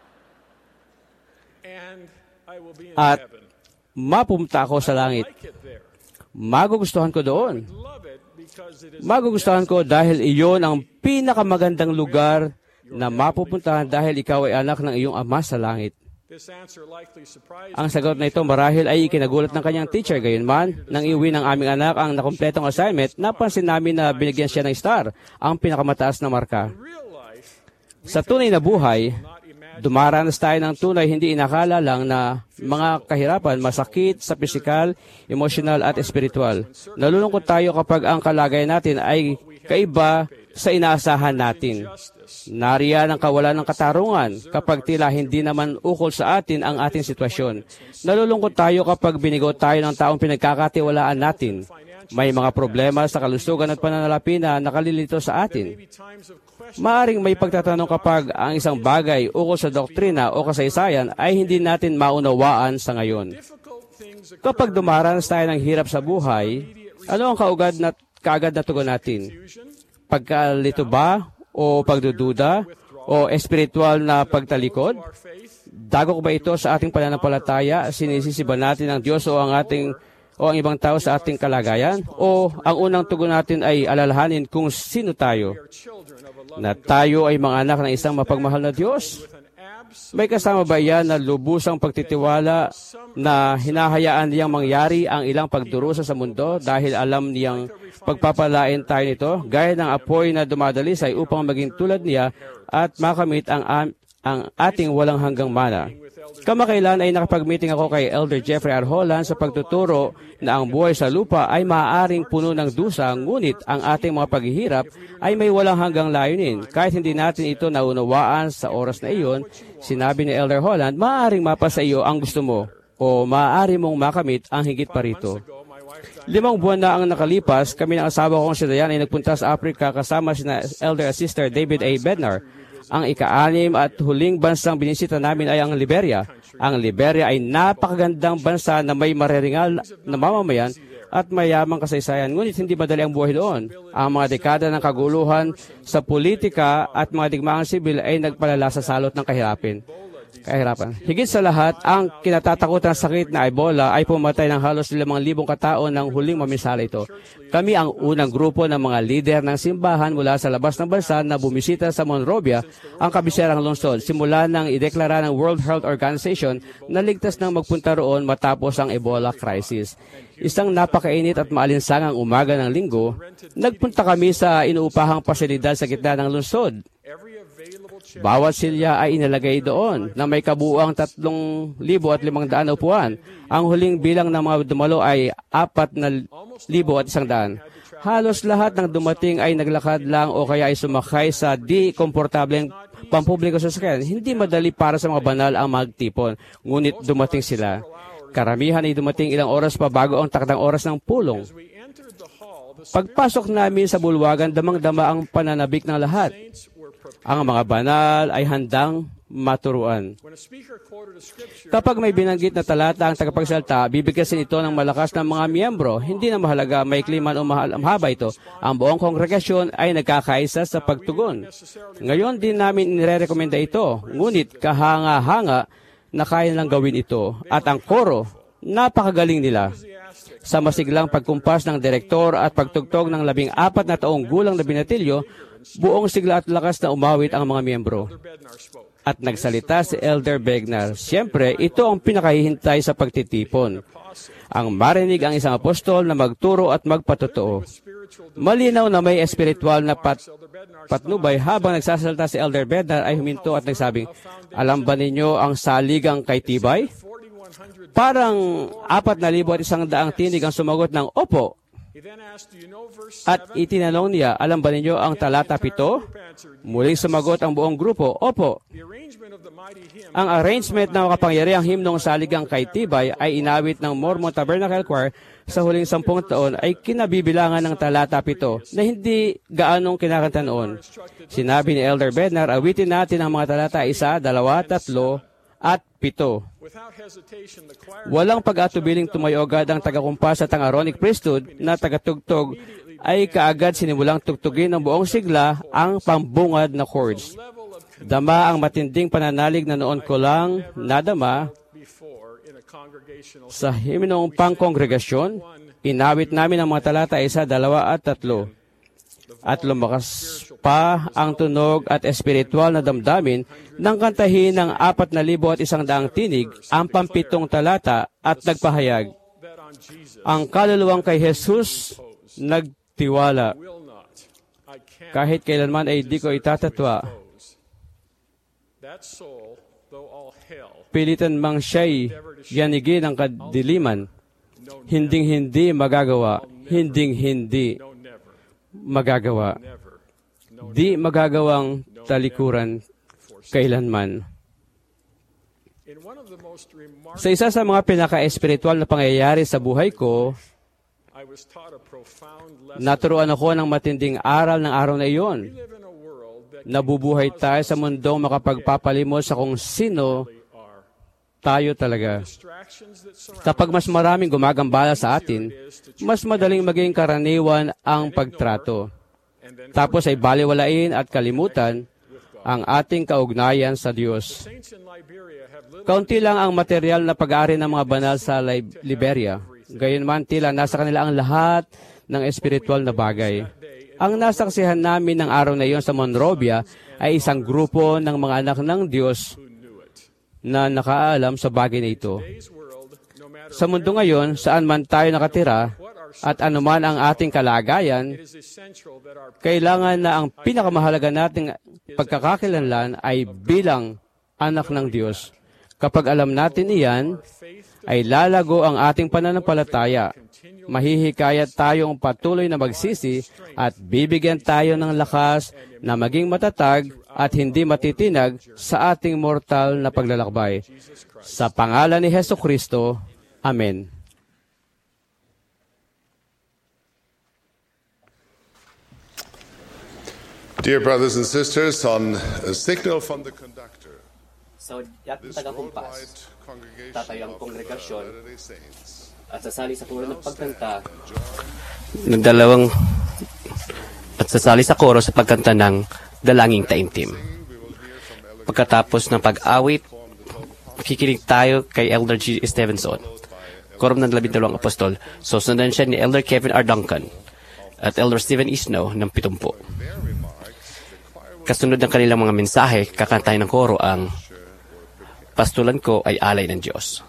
At mapumunta ako sa langit. Magugustuhan ko doon. Magugustuhan ko dahil iyon ang pinakamagandang lugar na mapupuntahan dahil ikaw ay anak ng iyong Ama sa langit. Ang sagot na ito marahil ay ikinagulat ng kanyang teacher. Gayunman, nang iuwi ng aming anak ang nakumpletong assignment, napansin namin na binigyan siya ng star, ang pinakamataas na marka. Sa tunay na buhay, dumaranas tayo ng tunay hindi inakala lang na mga kahirapan, masakit sa pisikal, emosyonal at espiritual. Nalulungkot tayo kapag ang kalagayan natin ay kaiba sa inaasahan natin. Nariyan ang kawalan ng katarungan kapag tila hindi naman ukol sa atin ang ating sitwasyon. Nalulungkot tayo kapag binigo tayo ng taong pinagkakatiwalaan natin. May mga problema sa kalusugan at pananalapi na nakalilito sa atin. Maaring may pagtatanong kapag ang isang bagay ukol sa doktrina o kasaysayan ay hindi natin maunawaan sa ngayon. Kapag dumaranas tayo ng hirap sa buhay, ano ang kaugad na, kaagad na tugon natin? Pagkalito ba? O pagdududa? O espiritual na pagtalikod? Dagok ba ito sa ating pananampalataya? Sinisisi ba natin ang Diyos o ang ating o ang ibang tao sa ating kalagayan? O ang unang tugon natin ay alalahanin kung sino tayo? Na tayo ay mga anak ng isang mapagmahal na Diyos? May kasama ba yan na lubusang pagtitiwala na hinahayaan niyang mangyari ang ilang pagdurusa sa mundo dahil alam niyang pagpapalain tayo nito, gaya ng apoy na dumadalisay upang maging tulad niya at makamit ang, ang ating walang hanggang mana? Kamakailan ay nakapag-meeting ako kay Elder Jeffrey R. Holland sa pagtuturo na ang buhay sa lupa ay maaaring puno ng dusa, ngunit ang ating mga paghihirap ay may walang hanggang layunin. Kahit hindi natin ito naunawaan sa oras na iyon, sinabi ni Elder Holland, maaaring mapasa iyo ang gusto mo o maaari mong makamit ang higit pa rito. Limang buwan na ang nakalipas, kami ng asawa kong si Diane ay nagpunta sa Africa kasama si Elder Sister David A. Bednar. Ang ika-anim at huling bansang binisita namin ay ang Liberia. Ang Liberia ay napakagandang bansa na may mareringal na mamamayan at mayamang kasaysayan, ngunit hindi madali ang buhay doon. Ang mga dekada ng kaguluhan sa politika at mga digmaang sibil ay nagpalala sa salot ng kahirapin. kahirapan. Higit sa lahat, ang kinatatakutang sakit na Ebola ay pumatay ng halos limang libong katao ng huling mamisala ito. Kami ang unang grupo ng mga lider ng simbahan mula sa labas ng bansa na bumisita sa Monrovia, ang kabiserang lungsod, simula nang ideklara ng World Health Organization na ligtas nang magpunta roon matapos ang Ebola crisis. Isang napakainit at maalinsangang umaga ng linggo, nagpunta kami sa inuupahang pasilidad sa gitna ng lungsod. Bawat silya ay inalagay doon na may kabuuang tatlong libo at limang daan na upuan. Ang huling bilang ng mga dumalo ay apat na libo at isang daan. Halos lahat ng dumating ay naglakad lang o kaya ay sumakay sa di komportableng pampubliko sasakyan. Hindi madali para sa mga banal ang magtipon, ngunit dumating sila. Karamihan ay dumating ilang oras pa bago ang takdang oras ng pulong. Pagpasok namin sa bulwagan, damang-dama ang pananabik ng lahat. Ang mga banal ay handang maturuan. Kapag may binanggit na talata ang tagapagsalita, bibigkasin ito ng malakas ng mga miyembro. Hindi na mahalaga may kliman o mahaba ito. Ang buong kongregasyon ay nagkakaisa sa pagtugon. Ngayon din namin nire-rekomenda ito, ngunit kahanga-hanga na kaya lang gawin ito. At ang koro, napakagaling nila. Sa masiglang pagkumpas ng direktor at pagtugtog ng labing apat na taong gulang na binatilyo, buong sigla at lakas na umawit ang mga miyembro. At nagsalita si Elder Begnar. Siyempre, ito ang pinakahihintay sa pagtitipon. Ang marinig ang isang apostol na magturo at magpatotoo. Malinaw na may espiritual na pat patnubay habang nagsasalita si Elder Bednar ay huminto at nagsabing, alam ba ninyo ang saligang kay Tibay? Parang apat na libo at isang daang tinig ang sumagot ng opo. At itinanong niya, alam ba ninyo ang talata pito? Muling sumagot ang buong grupo, opo. Ang arrangement ng makapangyarihang himnong saligang kay Tibay ay inawit ng Mormon Tabernacle Choir sa huling sampung taon ay kinabibilangan ng talata pito na hindi gaanong kinakanta noon. Sinabi ni Elder Bednar, awitin natin ang mga talata isa, dalawa, tatlo, at pito. Walang pag-atubiling tumayo agad ang tagakumpas at ang Aaronic priesthood na tagatugtog ay kaagad sinimulang tugtugin ng buong sigla ang pambungad na chords. Dama ang matinding pananalig na noon ko lang nadama sa himnong pangkongregasyon. Inawit namin ang mga talata isa, dalawa at tatlo. At lumakas pa ang tunog at espiritual na damdamin ng kantahin ng apat na libo at isang daang tinig ang pampitong talata at nagpahayag. Ang kaluluwang kay Jesus nagtiwala. Kahit kailanman ay di ko itatatwa. Pilitan mang siya'y yanigin ng kadiliman. Hinding-hindi magagawa. Hinding-hindi magagawa. Di magagawang talikuran kailanman. Sa isa sa mga pinaka-espiritual na pangyayari sa buhay ko, Naturuan ako ng matinding aral ng araw na iyon. Nabubuhay tayo sa mundong makapagpapalimot sa kung sino tayo talaga. Kapag mas maraming gumagambala sa atin, mas madaling maging karaniwan ang pagtrato. Tapos ay baliwalain at kalimutan ang ating kaugnayan sa Diyos. Kaunti lang ang material na pag-aari ng mga banal sa Liberia. Gayunman tila nasa kanila ang lahat ng espiritual na bagay. Ang nasaksihan namin ng araw na iyon sa Monrovia ay isang grupo ng mga anak ng Diyos na nakaalam sa bagay na ito. Sa mundo ngayon, saan man tayo nakatira at anuman ang ating kalagayan, kailangan na ang pinakamahalaga nating pagkakakilanlan ay bilang anak ng Diyos. Kapag alam natin iyan, ay lalago ang ating pananampalataya. Mahihikayat tayong patuloy na magsisi at bibigyan tayo ng lakas na maging matatag at hindi matitinag sa ating mortal na paglalakbay. Sa pangalan ni Hesus Kristo, Amen. Dear brothers and sisters, on a signal from the conductor, So, yating tagakumpas, tatayo ang kongregasyon at sasali sa koro ng pagkanta ng dalawang at sasali sa koro sa pagkanta ng Dalangin Taimtim. Pagkatapos ng pag-awit, makikinig tayo kay Elder G. Stevenson, korum ng labindalawang apostol. So, sundan siya ni Elder Kevin R. Duncan at Elder Stephen E. Snow ng pitumpo. Kasunod ng kanilang mga mensahe, kakantahin ng koro ang Pastulan Ko Ay Alay ng Diyos.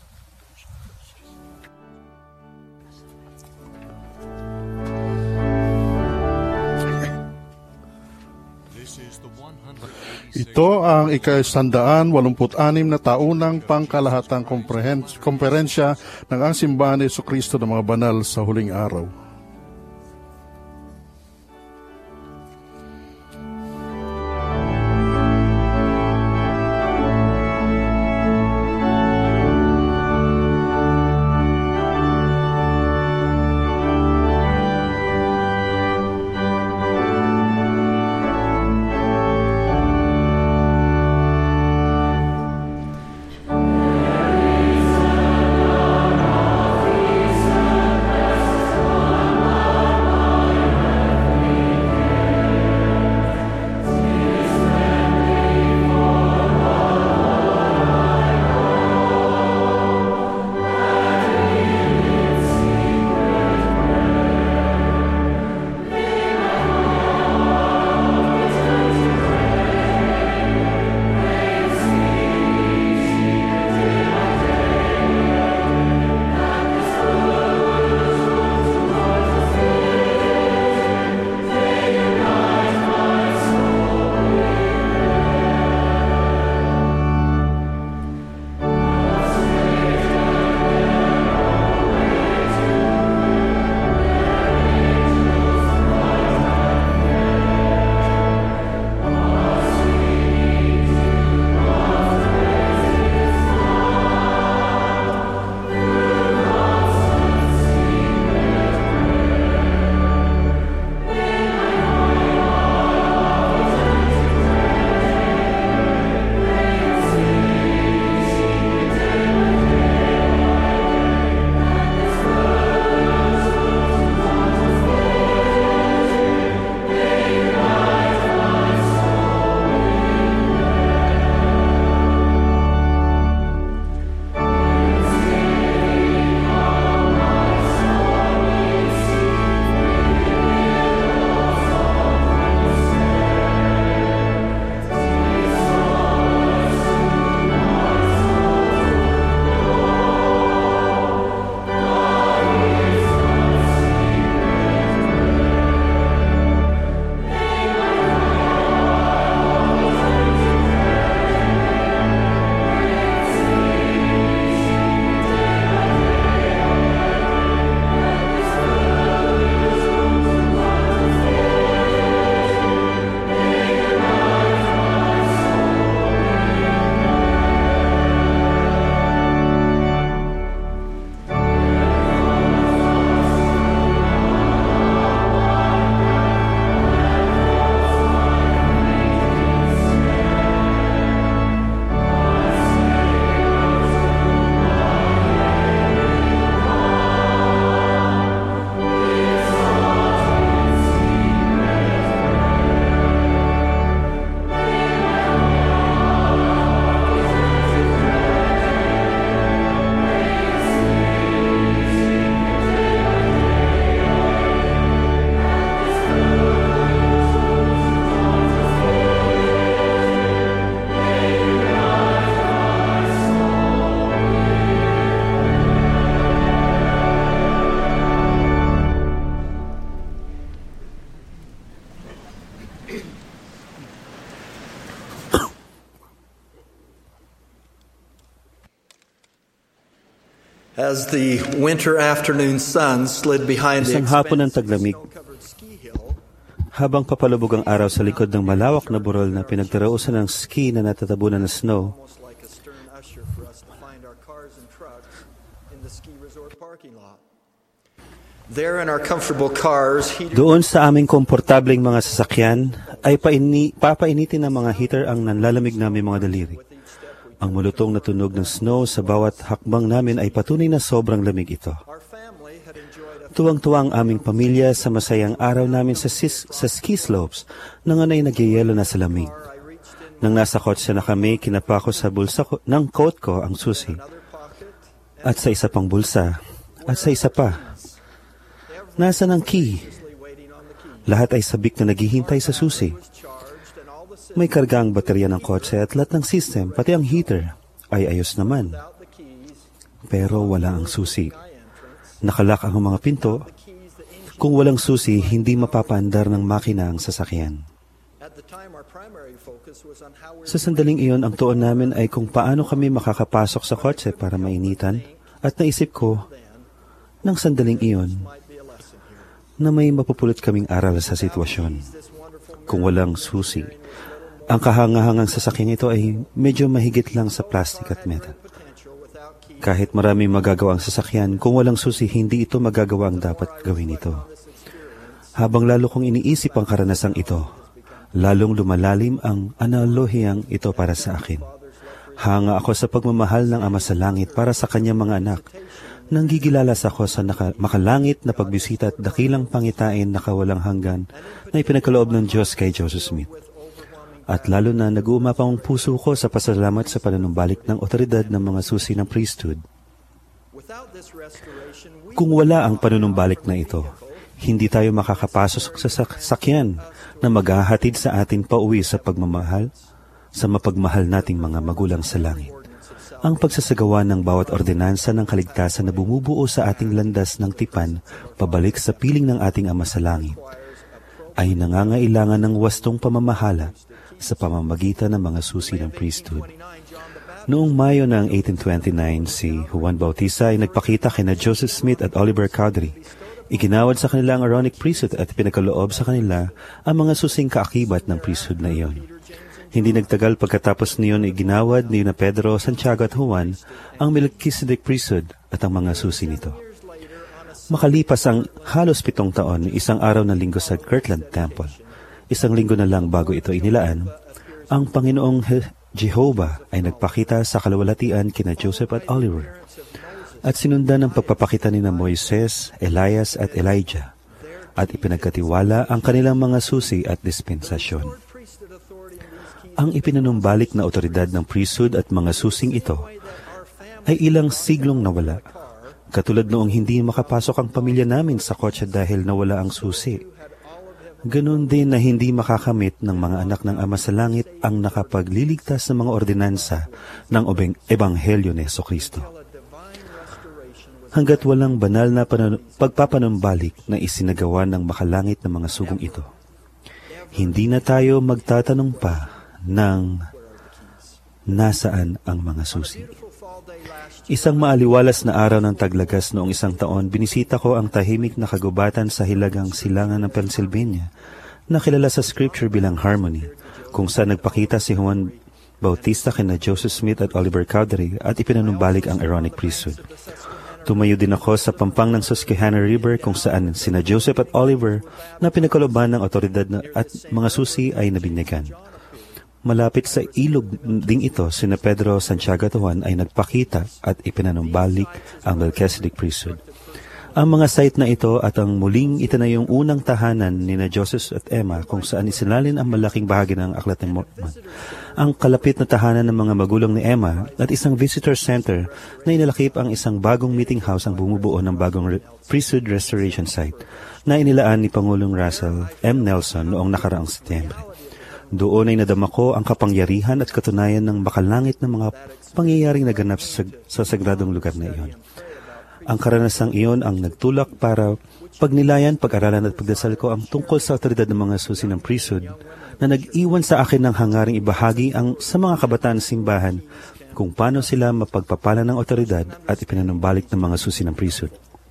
Ito ang ikasandaan walumput anim na taunang pangkalahatang komprehen- komperensya ng ang simbahan ni Jesucristo ng mga banal sa huling araw. As the winter afternoon sun slid behind the Isang hapon ng expansive taglamig, snow-covered ski hill, habang papalubog ang araw sa likod ng malawak na burol na pinagdarausan ng ski na natatabunan ng snow, almost like a stern usher for us to find our cars and trucks in the ski resort parking lot. There in our comfortable cars, heated doon sa aming komportableng mga sasakyan ay paini, papainitin ng mga heater ang nanlalamig naming mga daliri. Ang malutong na tunog ng snow sa bawat hakbang namin ay patunay na sobrang lamig ito. our family had enjoyed a Tuwang-tuwa ang aming pamilya sa masayang araw namin sa, sis, sa ski slopes na nganay nagyayelo na sa lamig. Nang nasa kotse na kami, kinapa ko sa bulsa ko, ng coat ko ang susi. At sa isa pang bulsa. At sa isa pa. Nasaan ang key? Lahat ay sabik na naghihintay sa susi. May karga ang baterya ng kotse at lahat ng system, pati ang heater, ay ayos naman. Pero wala ang susi. Nakalak ang mga pinto. Kung walang susi, hindi mapapaandar ng makina ang sasakyan. At the time, our primary focus was on how we Sa sandaling iyon, ang tuon namin ay kung paano kami makakapasok sa kotse para mainitan. At naisip ko, ng sandaling iyon, na may mapupulot kaming aral sa sitwasyon. Kung walang susi, ang kahangahangang sasakyan ito ay medyo mahigit lang sa plastic at metal. Kahit maraming magagawa ang sasakyan, kung walang susi, hindi ito magagawa ang dapat gawin ito. Habang lalo kong iniisip ang karanasang ito, lalong lumalalim ang analogiyang ito para sa akin. Hanga ako sa pagmamahal ng Ama sa Langit para sa kanyang mga anak. Nanggigilalas ako sa naka, makalangit na pagbisita at dakilang pangitain na kawalang hanggan na ipinagkaloob ng Diyos kay Joseph Smith. At lalo na nag-uumapang ang puso ko sa pasalamat sa panunumbalik ng otoridad ng mga susi ng priesthood. Kung wala ang panunumbalik na ito, hindi tayo makakapasok sa sakyan na maghahatid sa atin pauwi sa pagmamahal, sa mapagmahal nating mga magulang sa langit. Ang pagsasagawa ng bawat ordinansa ng kaligtasan na bumubuo sa ating landas ng tipan pabalik sa piling ng ating Ama sa Langit ay nangangailangan ng wastong pamamahala sa pamamagitan ng mga susi ng priesthood. Noong Mayo ng eighteen twenty-nine, si Juan Bautista ay nagpakita kina Joseph Smith at Oliver Cowdery. Iginawad sa kanila ang Aaronic priesthood at pinagkaloob sa kanila ang mga susing kaakibat ng priesthood na iyon. Hindi nagtagal pagkatapos niyon iginawad ni na Pedro, Santiago at Juan ang Melchizedek priesthood at ang mga susi nito. Makalipas ang halos pitong taon, isang araw ng linggo sa Kirtland Temple, isang linggo na lang bago ito inilaan, ang Panginoong Jehovah ay nagpakita sa kalawalatian kina Joseph at Oliver at sinundan ng pagpapakita ni na Moises, Elias at Elijah at ipinagkatiwala ang kanilang mga susi at dispensasyon. Ang ipinanumbalik na otoridad ng priesthood at mga susing ito ay ilang siglong nawala. Katulad noong hindi makapasok ang pamilya namin sa kotse dahil nawala ang susi. Ganon din na hindi makakamit ng mga anak ng Ama sa Langit ang nakapagliligtas ng mga ordinansa ng Ebanghelyo ni Jesucristo. Hanggat walang banal na pagpapanumbalik na isinagawa ng makalangit na mga sugong ito, hindi na tayo magtatanong pa ng nasaan ang mga susi. Isang maaliwalas na araw ng taglagas noong isang taon, binisita ko ang tahimik na kagubatan sa hilagang silangan ng Pennsylvania na kilala sa Scripture bilang Harmony, kung saan nagpakita si Juan Bautista kina Joseph Smith at Oliver Cowdery at ipinanumbalik ang Aaronic priesthood. Tumayo din ako sa pampang ng Susquehanna River kung saan sina Joseph at Oliver na pinakaloban ng otoridad na at mga susi ay nabinyagan. Malapit sa ilog ding ito, sina Pedro, Santiago at Juan ay nagpakita at ipinanumbalik ang Melchizedek priesthood. Ang mga site na ito at ang muling itinayong unang tahanan ni na Joseph at Emma kung saan isinalin ang malaking bahagi ng Aklat ng Mormon. Ang kalapit na tahanan ng mga magulang ni Emma at isang visitor center na inilakip ang isang bagong meeting house ang bumubuo ng bagong re- priesthood restoration site na inilaan ni Pangulong Russell M. Nelson noong nakaraang Setyembre. Doon ay nadama ko ang kapangyarihan at katunayan ng makalangit na mga pangyayaring naganap sa, sa sagradong lugar na iyon. Ang karanasang iyon ang nagtulak para pagnilayan, pag-aralan at pagdasal ko ang tungkol sa otoridad ng mga susi ng priesthood na nag-iwan sa akin ng hangaring ibahagi ang sa mga kabataan simbahan kung paano sila mapagpapala ng otoridad at ipinanumbalik ng mga susi ng priesthood.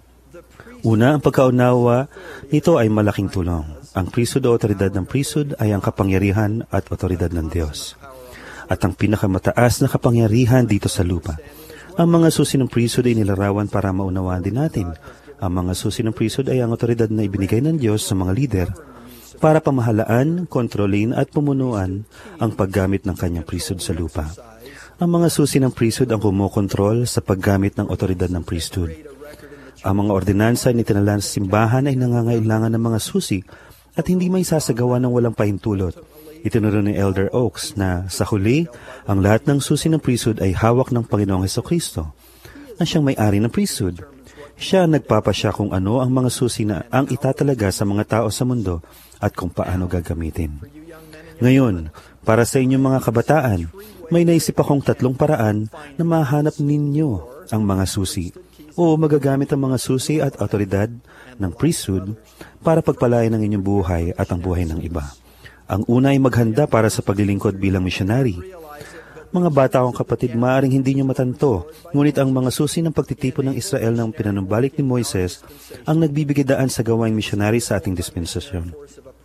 Una, ang pagkaunawa nito ay malaking tulong. Ang priesthood o otoridad ng priesthood ay ang kapangyarihan at otoridad ng Diyos. At ang pinakamataas na kapangyarihan dito sa lupa. Ang mga susi ng priesthood ay nilarawan para maunawaan din natin. Ang mga susi ng priesthood ay ang otoridad na ibinigay ng Diyos sa mga lider para pamahalaan, kontrolin at pumunuan ang paggamit ng kanyang priesthood sa lupa. Ang mga susi ng priesthood ang kumokontrol sa paggamit ng otoridad ng priesthood. Ang mga ordinansa na itinala sa simbahan ay nangangailangan ng mga susi at hindi may sasagawa ng walang pahintulot. Itinuro ni Elder Oaks na sa huli, ang lahat ng susi ng priesthood ay hawak ng Panginoong Hesukristo na siyang may-ari ng priesthood. Siya nagpapasya kung ano ang mga susi na ang itatalaga sa mga tao sa mundo at kung paano gagamitin. Ngayon, para sa inyong mga kabataan, may naisip akong tatlong paraan na mahanap ninyo ang mga susi o magagamit ang mga susi at autoridad ng priesthood para pagpalain ang inyong buhay at ang buhay ng iba. Ang una ay maghanda para sa paglilingkod bilang misyonary. Mga bata akong kapatid, maaaring hindi nyo matanto, ngunit ang mga susi ng pagtitipon ng Israel ng pinanumbalik ni Moises ang nagbibigay daan sa gawaing misyonary sa ating dispensasyon.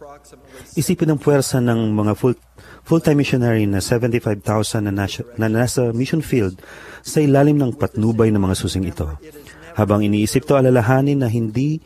Isipin ang puwersa ng mga full, full-time missionary na seventy-five thousand na, nasa, na nasa mission field sa ilalim ng patnubay ng mga susing ito. Habang iniisip to, alalahanin na hindi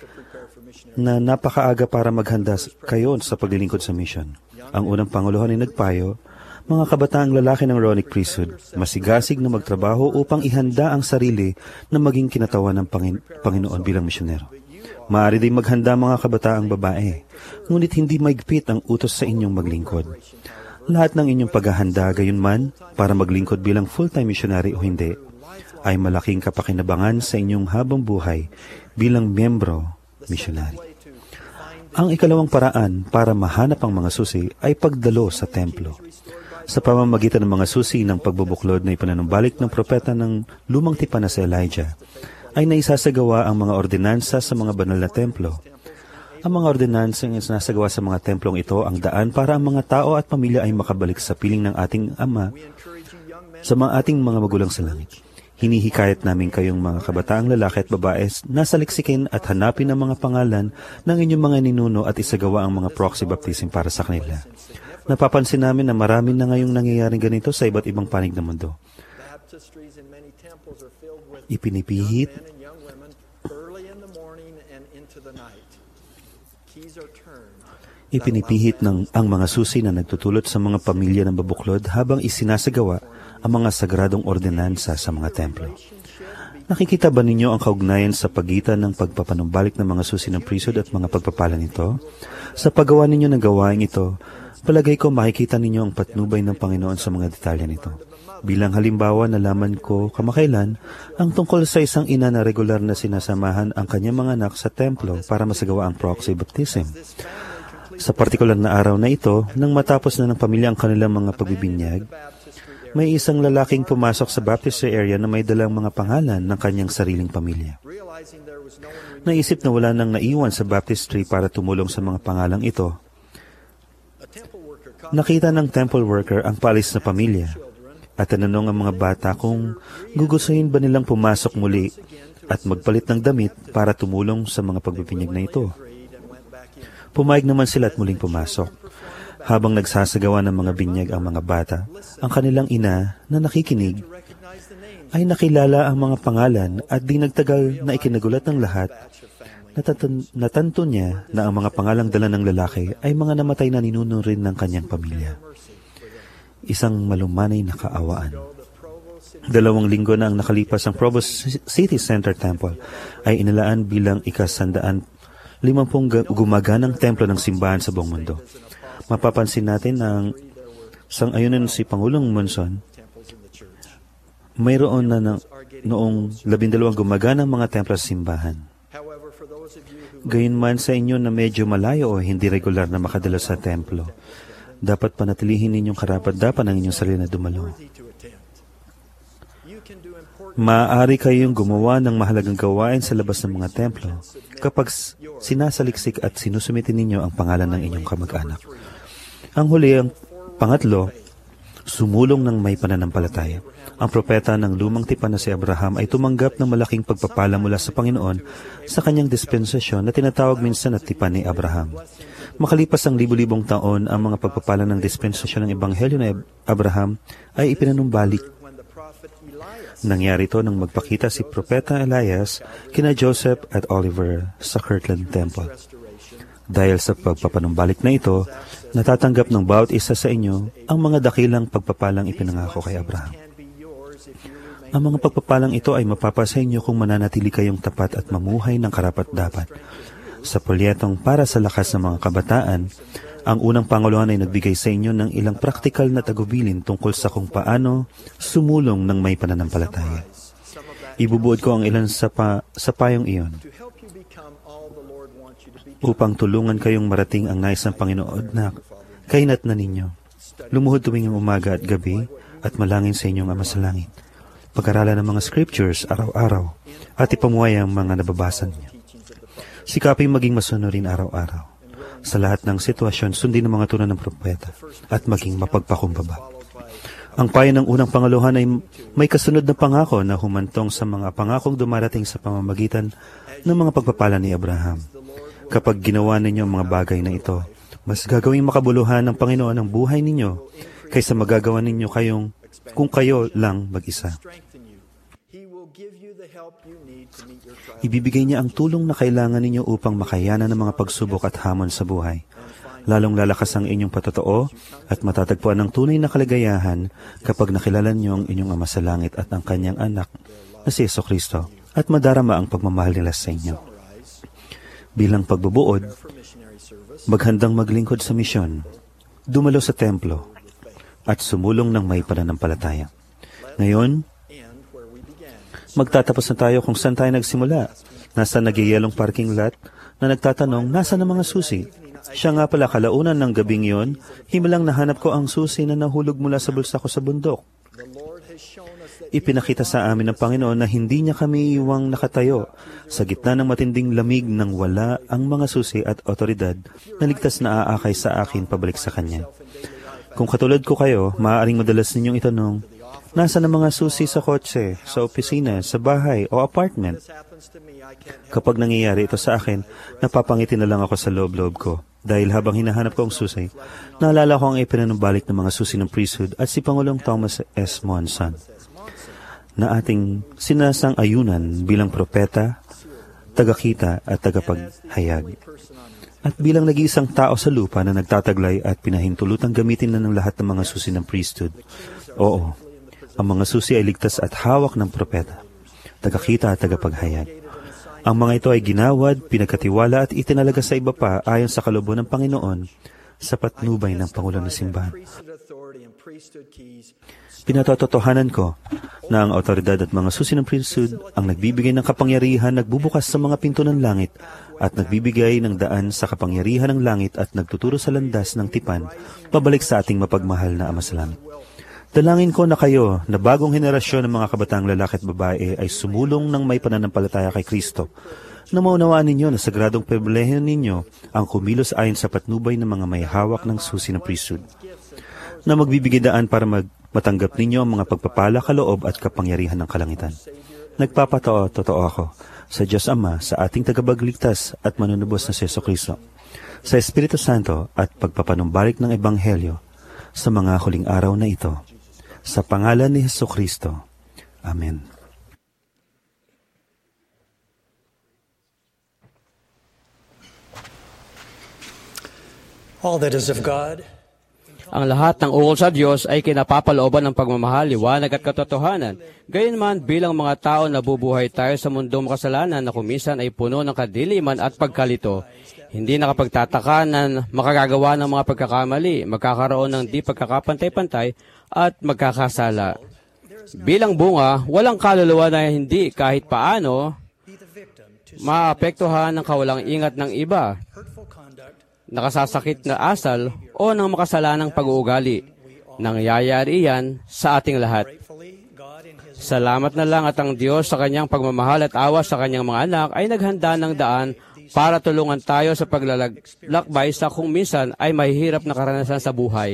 na napakaaga para maghanda kayo sa paglilingkod sa mission. Ang unang panguluhan ay nagpayo, mga kabataang lalaki ng Aaronic priesthood, masigasig na magtrabaho upang ihanda ang sarili na maging kinatawan ng Pangin- Panginoon bilang misyonero. Maaari din maghanda mga kabataang babae, ngunit hindi maigpit ang utos sa inyong maglingkod. Lahat ng inyong paghahanda gayon man para maglingkod bilang full-time missionary o hindi, ay malaking kapakinabangan sa inyong habang buhay bilang miyembro missionary. Ang ikalawang paraan para mahanap ang mga susi ay pagdalo sa templo. Sa pamamagitan ng mga susi ng pagbubuklod na ipananumbalik ng propeta ng lumang tipan na si Elijah, ay naisasagawa ang mga ordinansa sa mga banal na templo. Ang mga ordinansa na sinasagawa sa mga templong ito ang daan para ang mga tao at pamilya ay makabalik sa piling ng ating Ama sa mga ating mga magulang sa langit. Hinihikayat namin kayong mga kabataang lalaki at babae na saliksikin at hanapin ang mga pangalan ng inyong mga ninuno at isagawa ang mga proxy baptism para sa kanila. Napapansin namin na marami na ngayong nangyayaring ganito sa iba't ibang panig ng mundo. Ipinipihit Ipinipihit ng ang mga susi na nagtutulot sa mga pamilya ng babuklod habang isinasagawa ang mga sagradong ordinansa sa mga templo. Nakikita ba ninyo ang kaugnayan sa pagitan ng pagpapanumbalik ng mga susi ng priesthood at mga pagpapala nito? Sa paggawa ninyo ng gawain ito, palagay ko makikita ninyo ang patnubay ng Panginoon sa mga detalye nito. Bilang halimbawa, nalaman ko kamakailan ang tungkol sa isang ina na regular na sinasamahan ang kanyang mga anak sa templo para masagawa ang proxy baptism. Sa partikular na araw na ito, nang matapos na ng pamilya ang kanilang mga pagbibinyag, may isang lalaking pumasok sa baptistry area na may dalang mga pangalan ng kanyang sariling pamilya. Naisip na wala nang naiwan sa baptistry para tumulong sa mga pangalang ito. Nakita ng temple worker ang paalis na pamilya at tinanong ang mga bata kung gugustuhin ba nilang pumasok muli at magpalit ng damit para tumulong sa mga pagbibinyag na ito. Pumayag naman sila at muling pumasok. Habang nagsasagawa ng mga binyag ang mga bata, ang kanilang ina na nakikinig ay nakilala ang mga pangalan at di nagtagal na ikinagulat ng lahat. Natatan- natanto niya na ang mga pangalang dala ng lalaki ay mga namatay na ninuno rin ng kanyang pamilya. Isang malumanay na kaawaan. Dalawang linggo na ang nakalipas ang Provo City Center Temple ay inilaan bilang ikasandaan limampung gumaganang templo ng simbahan sa buong mundo. Mapapansin natin na ang sang-ayunan si Pangulong Monson, mayroon na ng, noong labindalawang gumaganang mga templo sa simbahan. Gayunman sa inyo na medyo malayo o hindi regular na makadalo sa templo, dapat panatilihin ninyong karapat-dapat ang inyong sarili na dumalo. Maaari kayong gumawa ng mahalagang gawain sa labas ng mga templo kapag sinasaliksik at sinusumitin ninyo ang pangalan ng inyong kamag-anak. Ang huli, ang pangatlo, sumulong ng may pananampalataya. Ang propeta ng lumang tipan na si Abraham ay tumanggap ng malaking pagpapala mula sa Panginoon sa kanyang dispensasyon na tinatawag minsan na tipan ni Abraham. Makalipas ang libu-libong taon, ang mga pagpapala ng dispensasyon ng Ebanghelyo na Abraham ay ipinanumbalik. Nangyari ito nang magpakita si Propeta Elias kina Joseph at Oliver sa Kirtland Temple. Dahil sa pagpapanumbalik na ito, natatanggap ng bawat isa sa inyo ang mga dakilang pagpapalang ipinangako kay Abraham. Ang mga pagpapalang ito ay mapapasa inyo kung mananatili kayong tapat at mamuhay ng karapat-dapat. Sa proyektong para sa lakas ng mga kabataan, ang unang Panguluhan ay nagbigay sa inyo ng ilang praktikal na tagubilin tungkol sa kung paano sumulong ng may pananampalataya. Ibubuod ko ang ilan sa, pa, sa payong iyon upang tulungan kayong marating ang nais ng Panginoon na kainat na ninyo. Lumuhod tuwing umaga at gabi at malangin sa inyong Ama sa Langit. Pag-aralan ng mga scriptures araw-araw at ipamuhay ang mga nababasa niyo. Sikapin maging masunurin araw-araw. Sa lahat ng sitwasyon, sundin ang mga tunay ng propeta at maging mapagpakumbaba. Ang payo ng unang Panguluhan ay may kasunod na pangako na humantong sa mga pangakong dumarating sa pamamagitan ng mga pagpapala ni Abraham. Kapag ginawa ninyo ang mga bagay na ito, mas gagawing makabuluhan ng Panginoon ang buhay ninyo kaysa magagawa ninyo kayong kung kayo lang mag-isa. Ibibigay niya ang tulong na kailangan ninyo upang makayanan ng mga pagsubok at hamon sa buhay. Lalong lalakas ang inyong patotoo at matatagpuan ng tunay na kaligayahan kapag nakilala niyo ang inyong Ama sa Langit at ang kanyang anak na si Jesucristo at madarama ang pagmamahal nila sa inyo. Bilang pagbubuod, maghandang maglingkod sa misyon, dumalo sa templo, at sumulong ng may pananampalataya. Ngayon, magtatapos na tayo kung saan tayo nagsimula. Nasa nagyayelong parking lot na nagtatanong, nasa na mga susi? Siya nga pala, kalaunan ng gabing yon, himilang nahanap ko ang susi na nahulog mula sa bulsa ko sa bundok. Ipinakita sa amin ng Panginoon na hindi niya kami iwang nakatayo sa gitna ng matinding lamig nang wala ang mga susi at otoridad na ligtas na aakay sa akin pabalik sa Kanya. Kung katulad ko kayo, maaaring madalas ninyong itanong, nasa na mga susi sa kotse, sa opisina, sa bahay o apartment? Kapag nangyayari ito sa akin, napapangiti na lang ako sa loob-loob ko. Dahil habang hinahanap ko ang susi, naalala ko ang ipinanumbalik ng mga susi ng priesthood at si Pangulong Thomas S. Monson na ating sinasang-ayunan bilang propeta, tagakita at tagapaghayag. At bilang nag-iisang tao sa lupa na nagtataglay at pinahintulutang gamitin na ng lahat ng mga susi ng priesthood. Oo, ang mga susi ay ligtas at hawak ng propeta, tagakita at tagapaghayag. Ang mga ito ay ginawad, pinagkatiwala at itinalaga sa iba pa ayon sa kalooban ng Panginoon sa patnubay ng Pangulo ng Simbahan. Pinatotohanan ko na ang autoridad at mga susi ng priesthood ang nagbibigay ng kapangyarihan, nagbubukas sa mga pinto ng langit at nagbibigay ng daan sa kapangyarihan ng langit at nagtuturo sa landas ng tipan pabalik sa ating mapagmahal na Ama sa Langit. Dalangin ko na kayo na bagong henerasyon ng mga kabataang lalaki at babae ay sumulong ng may pananampalataya kay Kristo, na maunawaan ninyo na sagradong pribilehiyo ninyo ang kumilos ayon sa patnubay ng mga may hawak ng susi ng priesthood, na magbibigay daan para mag matanggap ninyo ang mga pagpapala, kaloob at kapangyarihan ng kalangitan. Nagpapatao, totoo ako, sa Diyos Ama, sa ating tagapagligtas at manunubos na si Jesucristo, sa Espiritu Santo at pagpapanumbalik ng Ebanghelyo sa mga huling araw na ito. Sa pangalan ni Jesucristo. Amen. All that is of God. Ang lahat ng ukol sa Diyos ay kinapapalooban ng pagmamahal, liwanag at katotohanan. Gayunman, bilang mga tao na bubuhay tayo sa mundong makasalanan na kumisan ay puno ng kadiliman at pagkalito. Hindi nakapagtataka na makagagawa ng mga pagkakamali, magkakaroon ng di pagkakapantay-pantay at magkakasala. Bilang bunga, walang kaluluwa na hindi kahit paano maapektuhan ng kawalang ingat ng iba, nakasasakit na asal o ng makasalanang pag-uugali. Nangyayari iyan sa ating lahat. Salamat na lang at ang Diyos sa kanyang pagmamahal at awa sa kanyang mga anak ay naghanda ng daan para tulungan tayo sa paglalakbay sa kung minsan ay mahihirap na karanasan sa buhay.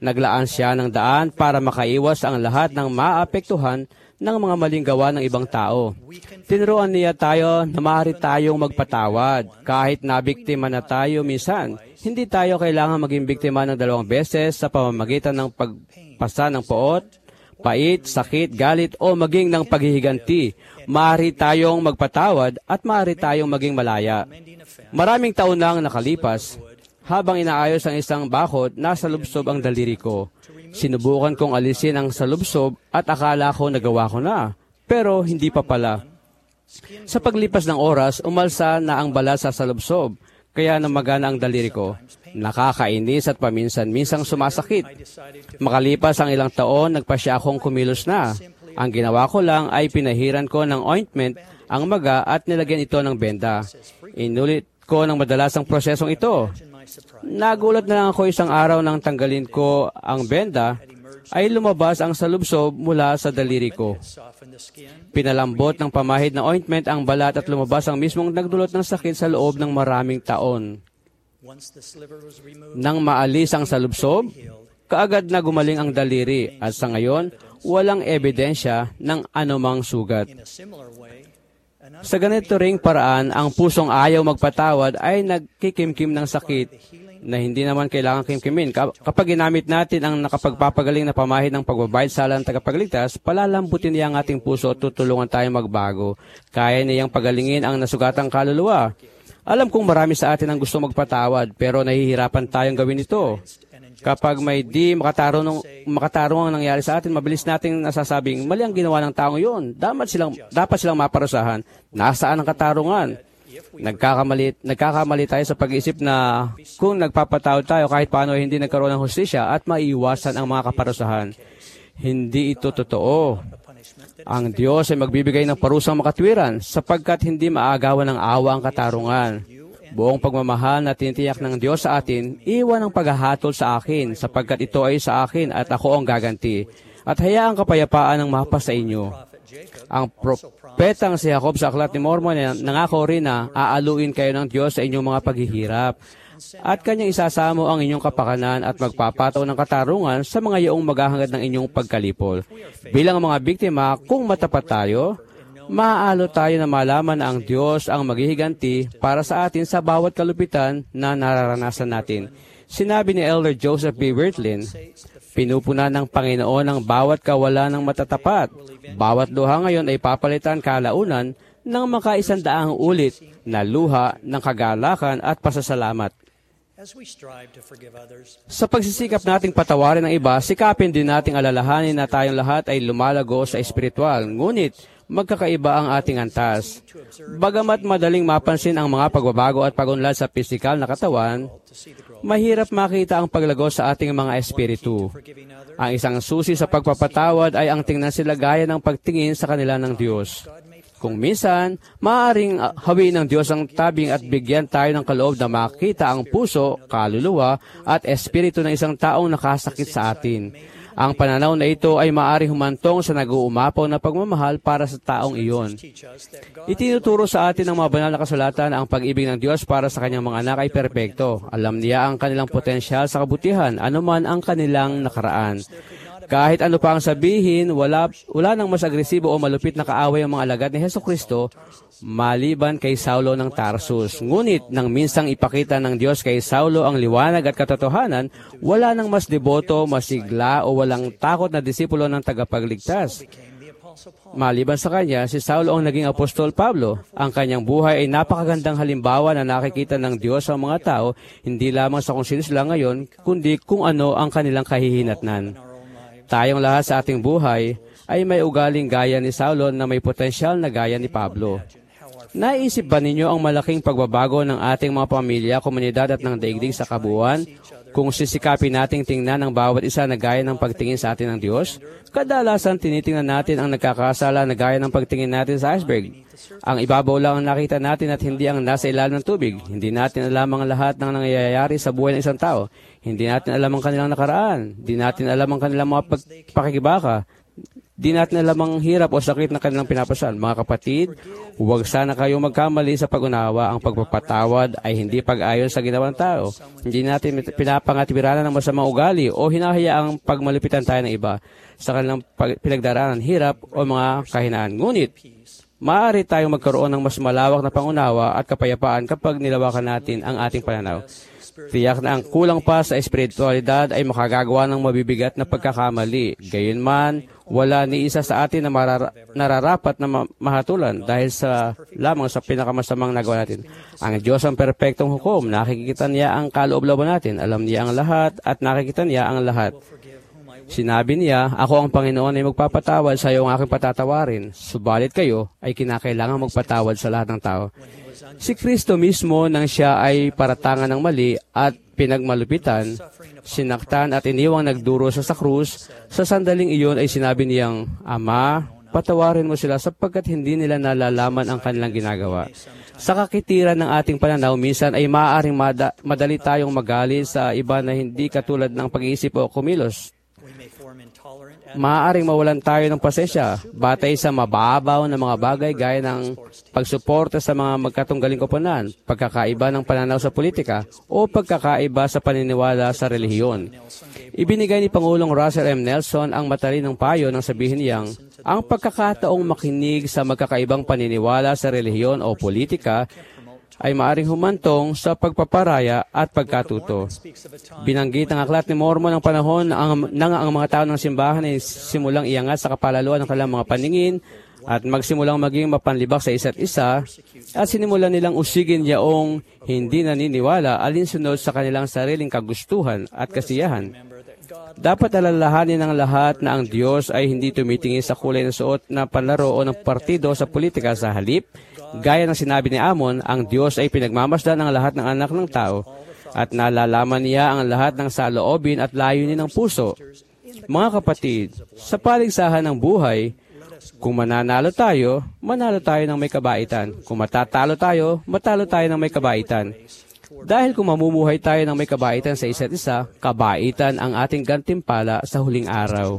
Naglaan siya ng daan para makaiwas ang lahat ng maapektuhan ng mga maling gawa ng ibang tao. Tinuruan niya tayo na maaari tayong magpatawad kahit nabiktima na tayo minsan. Hindi tayo kailangan maging biktima ng dalawang beses sa pamamagitan ng pagpasa ng poot, pait, sakit, galit o maging ng paghihiganti. Maaari tayong magpatawad at maaari tayong maging malaya. Maraming taon na ang nakalipas. Habang inaayos ang isang bakod, nasa lubsob ang daliri ko. Sinubukan kong alisin ang salubsob at akala ko nagawa ko na. Pero hindi pa pala. Sa paglipas ng oras, umalsa na ang balat sa salubsob. Kaya namagana ang daliri ko. Nakakainis at paminsan-minsang sumasakit. Makalipas ang ilang taon, nagpasya akong kumilos na. Ang ginawa ko lang ay pinahiran ko ng ointment ang maga at nilagyan ito ng benda. Inulit ko ng madalas ang prosesong ito. Nagulat na lang ako isang araw nang tanggalin ko ang benda ay lumabas ang salubsob mula sa daliri ko. Pinalambot ng pamahid na ointment ang balat at lumabas ang mismong nagdulot ng sakit sa loob ng maraming taon. Nang maalis ang salubsob, kaagad na gumaling ang daliri at sa ngayon, walang ebidensya ng anumang sugat. Sa ganito ring paraan, ang pusong ayaw magpatawad ay nagkikimkim ng sakit na hindi naman kailangan kimkimin. Kapag ginamit natin ang nakapagpapagaling na pamahid ng pagbabayad sala ng tagapagligtas, palalambutin niya ang ating puso at tutulungan tayong magbago. Kaya niyang pagalingin ang nasugatang kaluluwa. Alam kong marami sa atin ang gusto magpatawad, pero nahihirapan tayong gawin ito. Kapag may di makatarong, makatarong ang nangyari sa atin, mabilis nating nasasabing, mali ang ginawa ng taong yun. Dapat silang, dapat silang maparusahan. Nasaan ang katarungan? Nagkakamali, nagkakamali tayo sa pag-iisip na kung nagpapatawad tayo kahit paano hindi nagkaroon ng hustisya at maiiwasan ang mga kaparusahan. Hindi ito totoo. Ang Diyos ay magbibigay ng parusang makatwiran sapagkat hindi maagawan ng awa ang katarungan. Buong pagmamahal na tinitiyak ng Diyos sa atin, iwan ang paghahatol sa akin sapagkat ito ay sa akin at ako ang gaganti. At hayaang kapayapaan ang mapa sa inyo. Ang propetang si Jacob sa Aklat ni Mormon nangako rin na aaluin kayo ng Diyos sa inyong mga paghihirap at kanyang isasamo ang inyong kapakanan at magpapataw ng katarungan sa mga yaong maghahangad ng inyong pagkalipol. Bilang mga biktima, kung matapat tayo, maaalo tayo na malaman na ang Diyos ang maghihiganti para sa atin sa bawat kalupitan na nararanasan natin. Sinabi ni Elder Joseph B. Wirthlin, pinupunan ng Panginoon ang bawat kawalan ng matatapat. Bawat luha ngayon ay papalitan kalaunan ng makaisandaang ulit na luha ng kagalakan at pasasalamat. Sa pagsisikap nating patawarin ng iba, sikapin din nating alalahanin na tayong lahat ay lumalago sa espiritual. Ngunit, magkakaiba ang ating antas. Bagamat madaling mapansin ang mga pagbabago at pagunlad sa pisikal na katawan, mahirap makita ang paglago sa ating mga espiritu. Ang isang susi sa pagpapatawad ay ang tingnan sila gaya ng pagtingin sa kanila ng Diyos. Kung minsan, maaaring hawiin ng Diyos ang tabing at bigyan tayo ng kaloob na makita ang puso, kaluluwa at espiritu ng isang taong nakasakit sa atin. Ang pananaw na ito ay maaaring humantong sa nag-uumapaw na pagmamahal para sa taong iyon. Itinuturo sa atin ng mga banal na kasulatan ang pag-ibig ng Diyos para sa kanyang mga anak ay perpekto. Alam niya ang kanilang potensyal sa kabutihan, anuman ang kanilang nakaraan. Kahit ano pa ang sabihin, wala, wala nang mas agresibo o malupit na kaaway ang mga alagad ni Hesukristo maliban kay Saulo ng Tarsus. Ngunit nang minsang ipakita ng Diyos kay Saulo ang liwanag at katotohanan, wala nang mas deboto, masigla o walang takot na disipulo ng tagapagligtas. Maliban sa kanya, si Saulo ang naging apostol Pablo. Ang kanyang buhay ay napakagandang halimbawa na nakikita ng Diyos sa mga tao, hindi lamang sa kung sino sila ngayon, kundi kung ano ang kanilang kahihinatnan. Tayong lahat sa ating buhay ay may ugaling gaya ni Saulo na may potensyal na gaya ni Pablo. Naisip ba ninyo ang malaking pagbabago ng ating mga pamilya, komunidad at ng daigdig sa kabuuan kung sisikapin nating tingnan ang bawat isa na gaya ng pagtingin sa atin ng Diyos? Kadalasan tinitingnan natin ang nagkakasala na gaya ng pagtingin natin sa iceberg. Ang ibabaw lang ang nakita natin at hindi ang nasa ilalim ng tubig. Hindi natin alam ang lahat ng nangyayari sa buhay ng isang tao. Hindi natin alam ang kanilang nakaraan. Hindi natin alam ang kanilang mga pakikibaka. Di natin alam ang hirap o sakit na kanilang pinapasan. Mga kapatid, huwag sana kayong magkamali sa pag-unawa. Ang pagpapatawad ay hindi pag-ayon sa ginawang tao. Hindi natin pinapangatiwiranan ng masamang ugali o hinahayaang pagmalupitan tayo ng iba sa kanilang pinagdaraanan, hirap o mga kahinaan. Ngunit, maaari tayong magkaroon ng mas malawak na pangunawa at kapayapaan kapag nilawakan natin ang ating pananaw. Tiyak na ang kulang pa sa espiritualidad ay makagagawa ng mabibigat na pagkakamali. Gayunman, wala ni isa sa atin na marara- nararapat na ma- mahatulan dahil sa lamang sa pinakamasamang nagawa natin. Ang Diyos ang perpektong hukom. Nakikita niya ang kaloob-looban natin. Alam niya ang lahat at nakikita niya ang lahat. Sinabi niya, ako ang Panginoon ay magpapatawad sa iyo ang aking patatawarin. Subalit kayo ay kinakailangan magpatawad sa lahat ng tao. Si Kristo mismo nang siya ay paratangan ng mali at pinagmalupitan, sinaktan at iniwang nagduro sa sa krus, sa sandaling iyon ay sinabi niyang, Ama, patawarin mo sila sapagkat hindi nila nalalaman ang kanilang ginagawa. Sa kakitiran ng ating pananaw, minsan ay maaaring mada- madali tayong magalit sa iba na hindi katulad ng pag-iisip o kumilos. Maaaring mawalan tayo ng pasensya batay sa mababaw na mga bagay gaya ng pagsuporta sa mga magkatunggaling koponan, pagkakaiba ng pananaw sa politika, o pagkakaiba sa paniniwala sa relihiyon. Ibinigay ni Pangulong Russell M. Nelson ang matalinong payo nang sabihin niyang, ang pagkakataong makinig sa magkakaibang paniniwala sa relihiyon o politika ay maaring humantong sa pagpaparaya at pagkatuto. Binanggit ng Aklat ni Mormon ng panahon ang, nang ang mga tao ng simbahan ay simulang iangat sa kapalaluan ng kanilang mga paningin at magsimulang maging mapanlibak sa isa't isa at sinimulan nilang usigin yaong hindi naniniwala alinsunod sa kanilang sariling kagustuhan at kasiyahan. Dapat alalahanin ng lahat na ang Diyos ay hindi tumitingin sa kulay ng suot na panlaro o ng partido sa politika. Sa halip, gaya ng sinabi ni Amon, ang Diyos ay pinagmamasdan ng lahat ng anak ng tao at nalalaman niya ang lahat ng saloobin at layunin ng puso. Mga kapatid, sa paligsahan ng buhay, kung mananalo tayo, manalo tayo ng may kabaitan. Kung matatalo tayo, matalo tayo ng may kabaitan. Dahil kung mamumuhay tayo ng may kabaitan sa isa't isa, kabaitan ang ating gantimpala sa huling araw.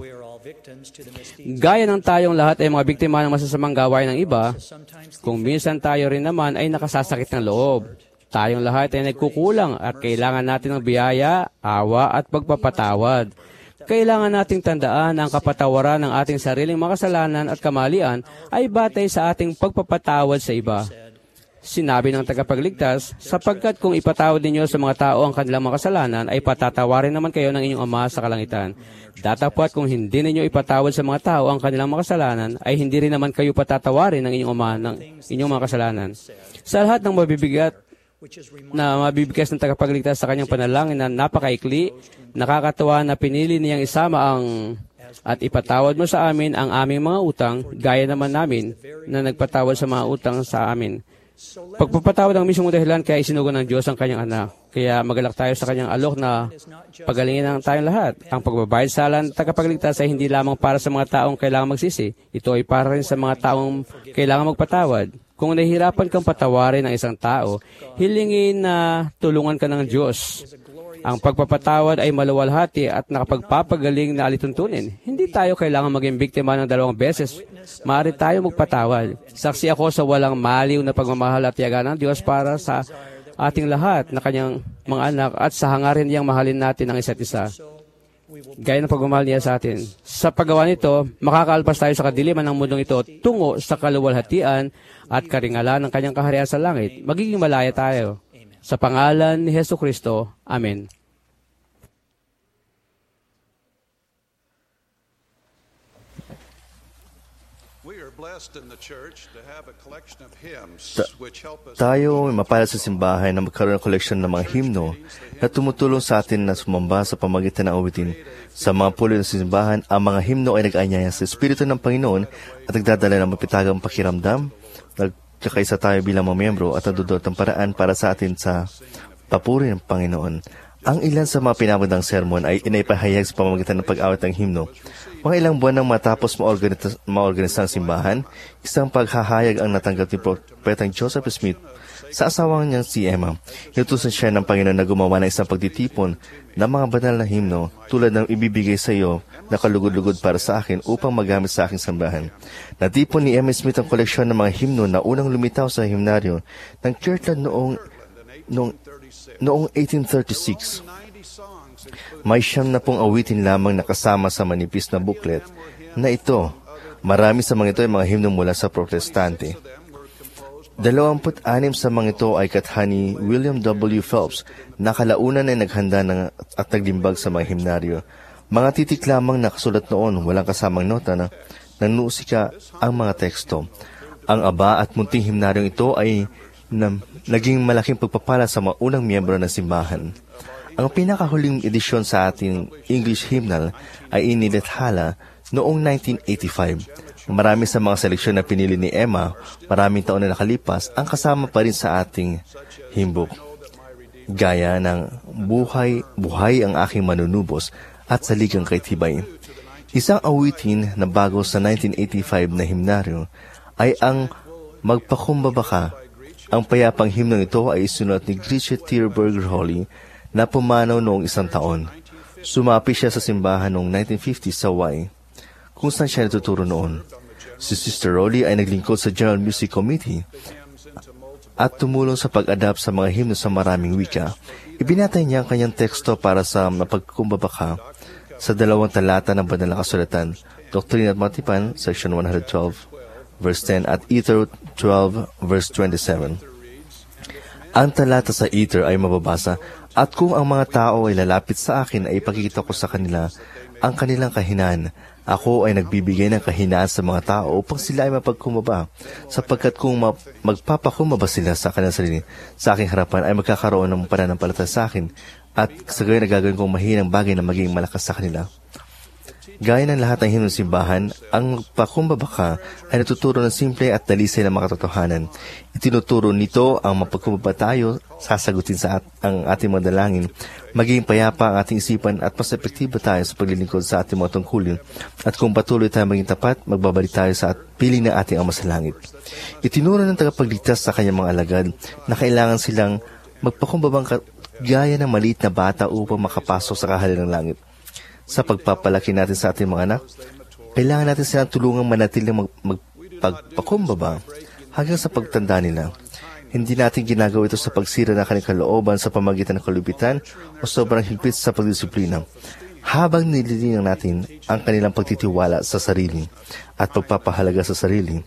Gaya ng tayong lahat ay mga biktima ng masasamang gawain ng iba, kung minsan tayo rin naman ay nakasasakit ng loob. Tayong lahat ay nagkukulang at kailangan natin ng biyaya, awa at pagpapatawad. Kailangan nating tandaan na ang kapatawaran ng ating sariling makasalanan at kamalian ay batay sa ating pagpapatawad sa iba. Sinabi ng tagapagligtas, sapagkat kung ipatawad ninyo sa mga tao ang kanilang mga kasalanan, ay patatawarin naman kayo ng inyong Ama sa kalangitan. Datapwat kung hindi ninyo ipatawad sa mga tao ang kanilang mga kasalanan, ay hindi rin naman kayo patatawarin ng inyong Ama ng inyong mga kasalanan. Sa lahat ng mabibigat na mabibigkas ng tagapagligtas sa kanyang panalangin na napakaikli, nakakatawa na pinili niyang isama ang at ipatawad mo sa amin ang aming mga utang, gaya naman namin na nagpatawad sa mga utang sa amin. Pagpapatawad ang mismong dahilan kaya isinugo ng Diyos ang kanyang anak. Kaya magalak tayo sa kanyang alok na pagalingin ng tayong lahat. Ang pagbabayad sala ng tagapagligtas ay hindi lamang para sa mga taong kailangang magsisi. Ito ay para rin sa mga taong kailangang magpatawad. Kung nahihirapan kang patawarin ng isang tao, hilingin na tulungan ka ng Diyos. Ang pagpapatawad ay maluwalhati at nakapagpapagaling na alituntunin. Hindi tayo kailangan maging biktima ng dalawang beses. Maaari tayo magpatawad. Saksi ako sa walang maliw na pagmamahal at tiyaga ng Diyos para sa ating lahat na kanyang mga anak at sa hangarin niyang mahalin natin ang isa't isa. Gaya ng pagmamahal niya sa atin. Sa paggawa nito, makakaalpas tayo sa kadiliman ng mundong ito tungo sa kaluwalhatian at karingalan ng kanyang kaharian sa langit. Magiging malaya tayo. Sa pangalan ni Hesus Kristo. Amen. Ta- tayo ay mapalad sa simbahan na magkaroon ng koleksyon ng mga himno na tumutulong sa atin na sumamba sa pamagitan ng awitin. Sa mga pulo ng simbahan, ang mga himno ay nag-anyaya sa Espiritu ng Panginoon at nagdadala ng mapitagang pakiramdam. Nagkakaisa tayo bilang mga miyembro at nadudot ang paraan para sa atin sa papuri ng Panginoon. Ang ilan sa mga pinamagandang sermon ay inaipahayag sa pamamagitan ng pag-awit ng himno. Mga ilang buwan nang matapos maorganisa, maorganisa ang simbahan, isang paghahayag ang natanggap ni Propetang Joseph Smith sa asawang niyang si Emma. Inutusan siya ng Panginoon na gumawa ng isang pagtitipon ng mga banal na himno tulad ng ibibigay sa iyo na kalugod-lugod para sa akin upang magamit sa aking sambahan. Natipon ni Emma Smith ang koleksyon ng mga himno na unang lumitaw sa himnaryo ng Kirtland noong, noong, noong eighteen thirty-six. May siyam na pong awitin lamang nakasama sa manipis na booklet na ito. Marami sa mga ito ay mga himno mula sa Protestante. Dalawamput anim sa mga ito ay katha ni William W. Phelps na kalaunan ay naghanda ng at naglimbag sa mga himnaryo. Mga titik lamang nakasulat noon, walang kasamang nota na nanusika ang mga teksto. Ang aba at munting himnaryong ito ay na, naging malaking pagpapala sa mga unang miyembro ng simbahan. Ang pinakahuling edisyon sa ating English hymnal ay inilathala noong nineteen eighty-five. Marami sa mga seleksyon na pinili ni Emma, maraming taon na nakalipas, ang kasama pa rin sa ating hymnbook. Gaya ng Buhay, Buhay ang aking manunubos at Saligang kay Tibay. Isang awitin na bago sa nineteen eighty-five na himnaryo ay ang Magpakumbaba Ka. Ang payapang himnong ito ay isinulat ni Gretchen Tierberger Holly na pumanaw noong isang taon. Sumapi siya sa simbahan noong nineteen fifty sa Hawaii, kung saan siya natuturo noon. Si Sister Rolly ay naglingkod sa General Music Committee at tumulong sa pag-adapt sa mga himno sa maraming wika. Ibinatay niya ang kanyang teksto para sa Mapagkumbaba Ka sa dalawang talata ng banal na kasulatan, Doctrine at Matipan, section one twelve, verse ten, at Ether twelve, verse twenty-seven. Ang talata sa Ether ay mababasa, at kung ang mga tao ay lalapit sa akin, ay ipakikita ko sa kanila ang kanilang kahinaan. Ako ay nagbibigay ng kahinaan sa mga tao upang sila ay mapagkumbaba, sapagkat kung ma- magpapakumbaba sila sa kanilang sarili, sa aking harapan ay magkakaroon ng pananampalataya sa akin, at sa gayon na gagawin kong mahinang bagay na maging malakas sa kanila. Gaya ng lahat ng himno ng simbahan, ang Magpakumbaba Ka ay natuturo ng simple at dalisay na mga katotohanan. Itinuturo nito ang mapagkumbaba tayo, sasagutin sa at, ang ating mga dalangin, maging payapa ang ating isipan at mas epektibo tayo sa paglilingkod sa ating mga tungkulin. At kung patuloy tayo maging tapat, magbabalik tayo sa at piling ng ating Ama sa Langit. Itinuro ng tagapagligtas sa kanyang mga alagad na kailangan silang magpakumbabang gaya ng maliit na bata upang makapasok sa kaharian ng langit. Sa pagpapalaki natin sa ating mga anak, kailangan natin silang tulungang manatiling mag- magpagpakumbaba hanggang sa pagtanda nila. Hindi natin ginagawa ito sa pagsira ng kanilang kalooban sa pamagitan ng kalupitan o sobrang higpit sa pagdisiplina. Habang nililinang natin ang kanilang pagtitiwala sa sarili at pagpapahalaga sa sarili,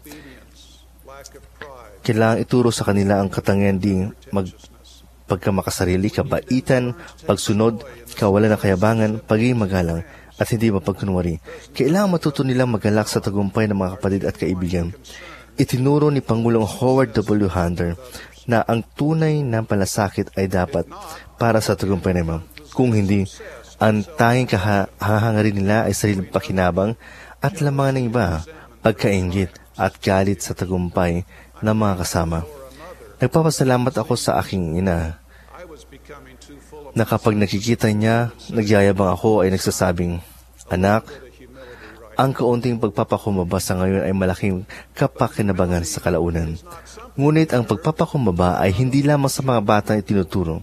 kailangan ituro sa kanila ang katangian ding mag pagkamakasarili, kabaitan, pagsunod, kawalan ng kayabangan, pagiging magalang, at hindi mapagkunwari. Kailangan matuto nilang magalak sa tagumpay ng mga kapatid at kaibigan. Itinuro ni Pangulong Howard W. Hunter na ang tunay na palasakit ay dapat para sa tagumpay ng iba. Kung hindi, ang tanging kahahangarin nila ay sariling pakinabang at lamangan ng iba, pagkainggit at galit sa tagumpay ng mga kasama. Nagpapasalamat ako sa aking ina na kapag nakikita niya, nagyayabang ako ay nagsasabing, Anak, ang kaunting pagpapakumbaba sa ngayon ay malaking kapakinabangan sa kalaunan. Ngunit ang pagpapakumbaba ay hindi lamang sa mga batang itinuturo.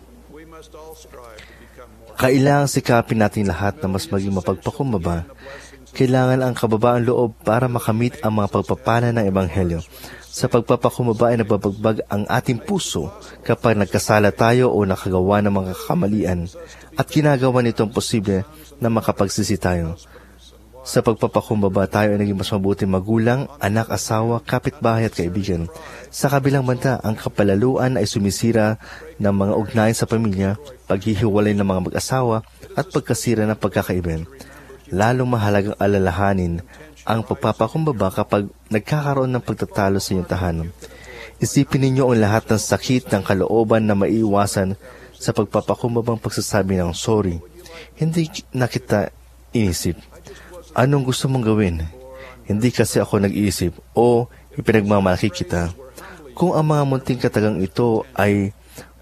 Kailangang sikapin natin lahat na mas maging mapagpakumbaba. Kailangan ang kababaang loob para makamit ang mga pagpapala ng Ebanghelyo. Sa pagpapakumbaba ay nababagbag ang ating puso kapag nagkasala tayo o nakagawa ng mga kamalian at ginagawa nitong posible na makapagsisi tayo. Sa pagpapakumbaba tayo ay naging mas mabuting magulang, anak, asawa, kapitbahay at kaibigan. Sa kabilang banda, ang kapalaluan ay sumisira ng mga ugnayan sa pamilya, paghihiwalay ng mga mag-asawa at pagkasira ng pagkakaibigan. Lalong mahalagang alalahanin ang pagpapakumbaba kapag nagkakaroon ng pagtatalo sa iyong tahanan. Isipin ninyo ang lahat ng sakit ng kalooban na maiiwasan sa pagpapakumbabang pagsasabi ng sorry. Hindi na kita inisip. Anong gusto mong gawin? Hindi kasi ako nag-iisip o ipinagmamalaki kita. Kung ang mga munting katagang ito ay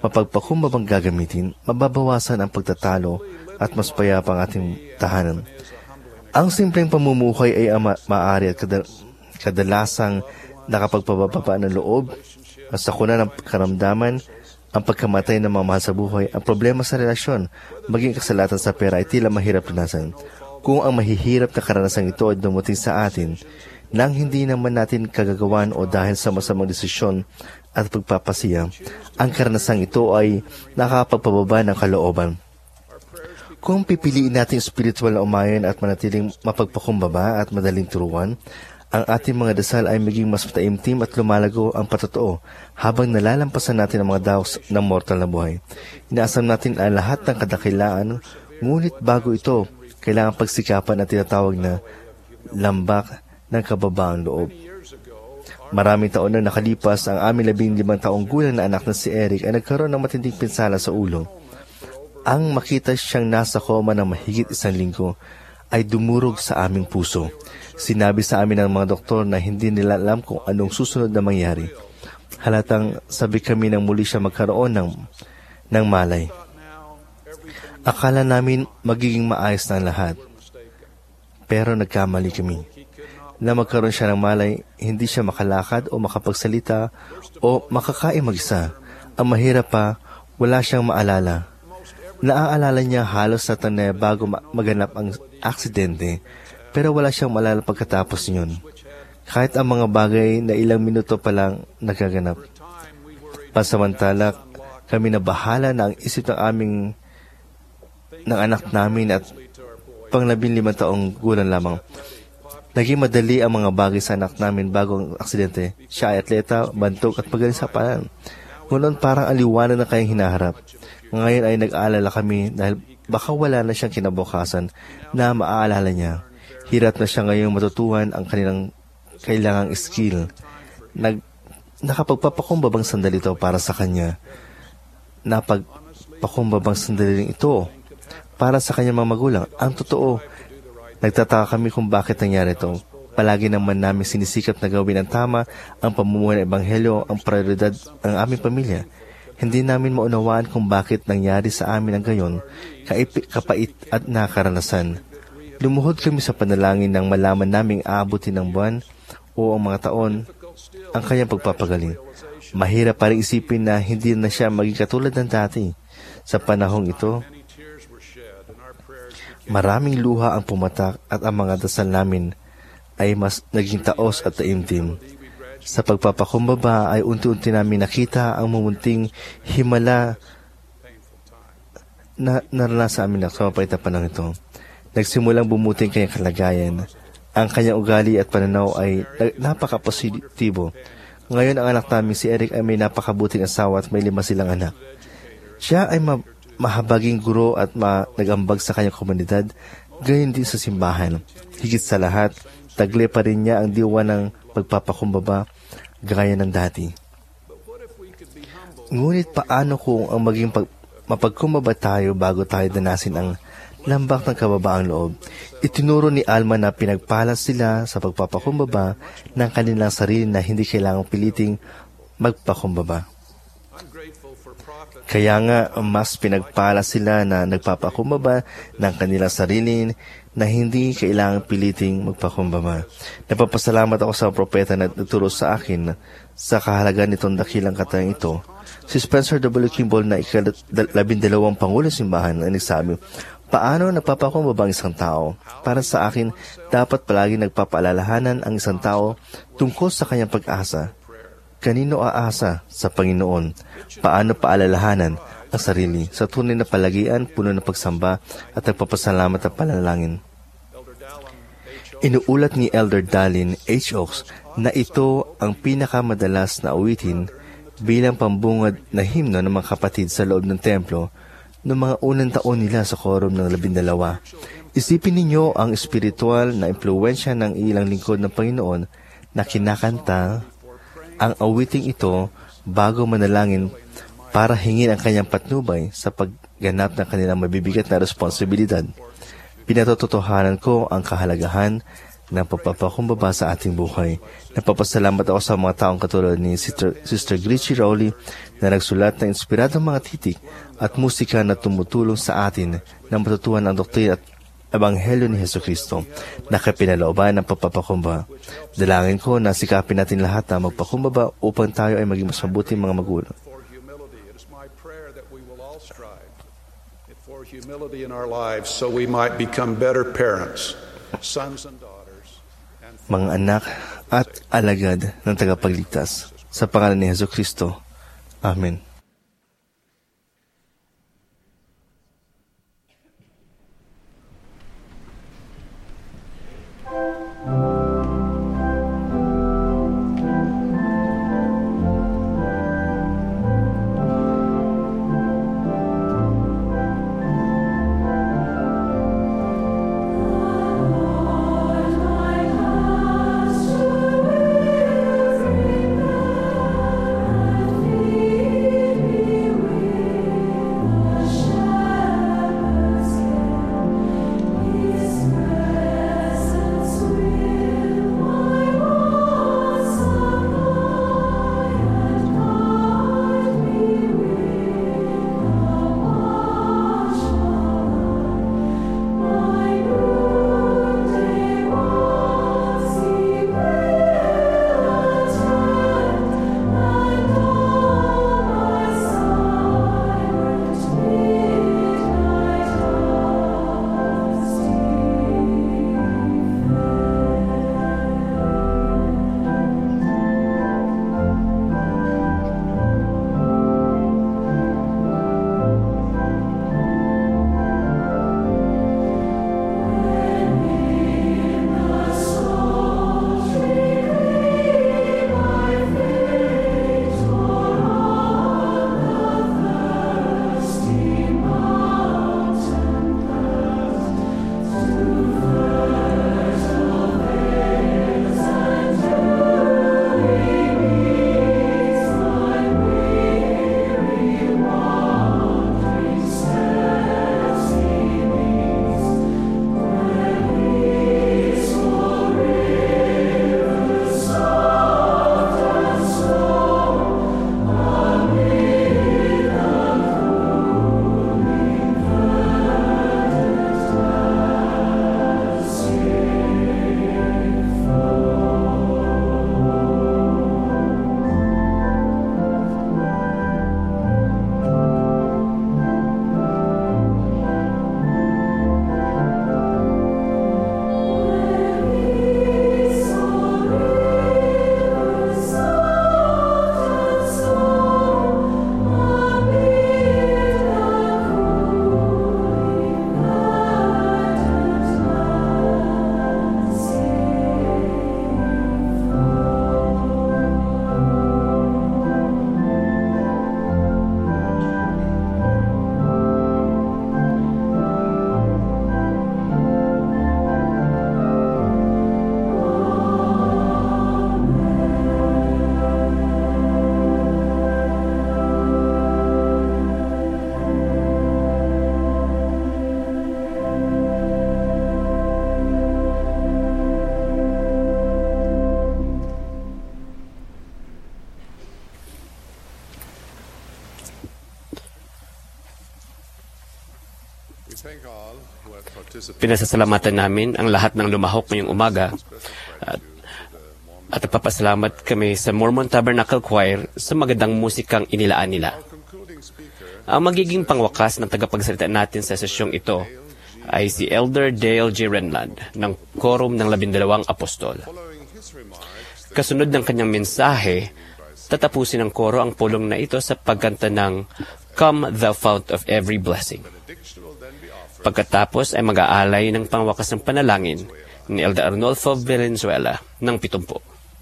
mapagpakumbabang gagamitin, mababawasan ang pagtatalo at mas payapa ang ating tahanan. Ang simpleng pamumuhay ay ama- maaari at kadal- kadalasang nakapagpababa ng loob, ang sakuna ng karamdaman, ang pagkamatay ng mga mahal sa buhay, ang problema sa relasyon, maging kasalatan sa pera ay tila mahirap tunasan. Kung ang mahihirap na karanasang ito ay dumuting sa atin, nang hindi naman natin kagagawan o dahil sa masamang desisyon at pagpapasiya, ang karanasang ito ay nakapagpababa ng kalooban. Kung pipiliin natin spiritual na umayon at manatiling mapagpakumbaba at madaling turuan, ang ating mga dasal ay maging mas mataimtim at lumalago ang patotoo habang nalalampasan natin ang mga daos ng mortal na buhay. Inaasam natin ang lahat ng kadakilaan, ngunit bago ito, kailangan pagsikapan at tinatawag na lambak ng kababaang loob. Maraming taon na nakalipas, ang aming labing limang taong gulang na anak na si Eric ay nagkaroon ng matinding pinsala sa ulo. Ang makita siyang nasa koma ng mahigit isang linggo ay dumurog sa aming puso. Sinabi sa amin ng mga doktor na hindi nila alam kung anong susunod na mangyari. Halatang sabi kami nang muli siya magkaroon ng, ng malay. Akala namin magiging maayos na ang lahat. Pero nagkamali kami. Na magkaroon siya ng malay, hindi siya makalakad o makapagsalita o makakain mag-isa. Ang mahirap pa, wala siyang maalala. Naaalala niya halos sa tanay bago maganap ang aksidente, pero wala siyang maalala pagkatapos niyon. Kahit ang mga bagay na ilang minuto pa lang nagaganap. Pansamantala, kami na bahala na ang isip ng aming ng anak namin at pang labing limang taong gulang lamang. Naging madali ang mga bagay sa anak namin bago ang aksidente. Siya ay atleta, bantok at magaling sa panan. Ngunit parang aliwanan na kayang hinaharap. Ngayon ay nag-aalala kami dahil baka wala na siyang kinabukasan na maaalala niya. Hirap na siya ngayong matutuhan ang kanilang kailangang skill. Nag, nakapagpapakumbabang sandali ito para sa kanya. Napagpakumbabang sandali ito para sa kanyang mga magulang. Ang totoo, nagtataka kami kung bakit nangyari ito. Palagi naman namin sinisikap na gawin ang tama, ang pamumuhay ng Ebanghelyo, ang prioridad ng aming pamilya. Hindi namin maunawaan kung bakit nangyari sa amin ang gayon, kaip- kapait at nakaranasan. Lumuhod kami sa panalangin nang malaman naming aabutin ng buwan o ang mga taon ang kanyang pagpapagaling. Mahirap pa rin isipin na hindi na siya maging katulad ng dati. Sa panahong ito, maraming luha ang pumatak at ang mga dasal namin ay mas naging taos at taimtim. Sa pagpapakumbaba ay unti-unti namin nakita ang mumunting himala na naranasan amin sa mapait na panahon ito. Nagsimulang bumuti ang kanyang kalagayan. Ang kanyang ugali at pananaw ay napaka-positibo. Ngayon ang anak namin si Eric ay may napakabuting asawa at may lima silang anak. Siya ay ma- mahabaging guro at ma- nag-ambag sa kanyang komunidad, gayon din sa simbahan. Higit sa lahat, tagle pa rin niya ang diwa ng pagpapakumbaba gaya ng dati. Ngunit paano kung ang maging pag- mapagkumbaba tayo bago tayo danasin ang lambak ng kababaang loob? Itinuro ni Alma na pinagpala sila sa pagpapakumbaba ng kanilang sarili na hindi kailangang piliting magpakumbaba. Kaya nga, mas pinagpala sila na nagpapakumbaba ng kanilang sarili na hindi kailangang piliting magpakumbaba. Napapasalamat ako sa propeta na nagturo sa akin sa kahalagan nitong dakilang katayang ito. Si Spencer W. Kimball na ikalabindalawang Pangulong Simbahan na nagsabi, paano nagpapakumbaba ang isang tao? Para sa akin, dapat palagi nagpapaalalahanan ang isang tao tungkol sa kanyang pag-asa. Kanino aasa? Sa Panginoon. Paano paalalahanan ang sarili? Sa tunay na palagian, puno ng pagsamba at nagpapasalamat at panalangin. Inuulat ni Elder Dallin H. Oaks na ito ang pinakamadalas na awitin bilang pambungad na himno ng mga kapatid sa loob ng templo noong mga unang taon nila sa quorum ng labindalawa. Isipin ninyo ang espiritual na impluwensya ng ilang lingkod ng Panginoon na kinakanta ang awiting ito bago manalangin para hingin ang kanyang patnubay sa pagganap ng kanilang mabibigat na responsibilidad. Pinatotohanan ko ang kahalagahan ng pagpapakumbaba sa ating buhay. Napapasalamat ako sa mga taong katulad ni Sister, Sister Gritchie Rowley na nagsulat ng inspiradong mga titik at musika na tumutulong sa atin na matutuhan ang doktrina at Ebanghelyo ni Jesucristo na kapinalooban ng pagpapakumbaba. Dalangin ko na sikapin natin lahat na magpakumbaba upang tayo ay maging mas mabuting mga magulang. For humility in our lives so we might become better parents, sons and daughters, and mga anak at alagad ng tagapagligtas. Sa pangalan ni Jesucristo. Amen. Pinasasalamatan namin ang lahat ng lumahok ngayong umaga at, at nagpapasalamat kami sa Mormon Tabernacle Choir sa magandang musikang inilaan nila. Ang magiging pangwakas ng tagapagsalita natin sa sesyong ito ay si Elder Dale J. Renland ng Quorum ng Labindalawang Apostol. Kasunod ng kanyang mensahe, tatapusin ng koro ang pulong na ito sa pagkanta ng Come Thou Fount of Every Blessing. Pagkatapos ay mag-aalay ng pangwakas ng panalangin ni Elder Arnolfo Valenzuela ng Pitumpo.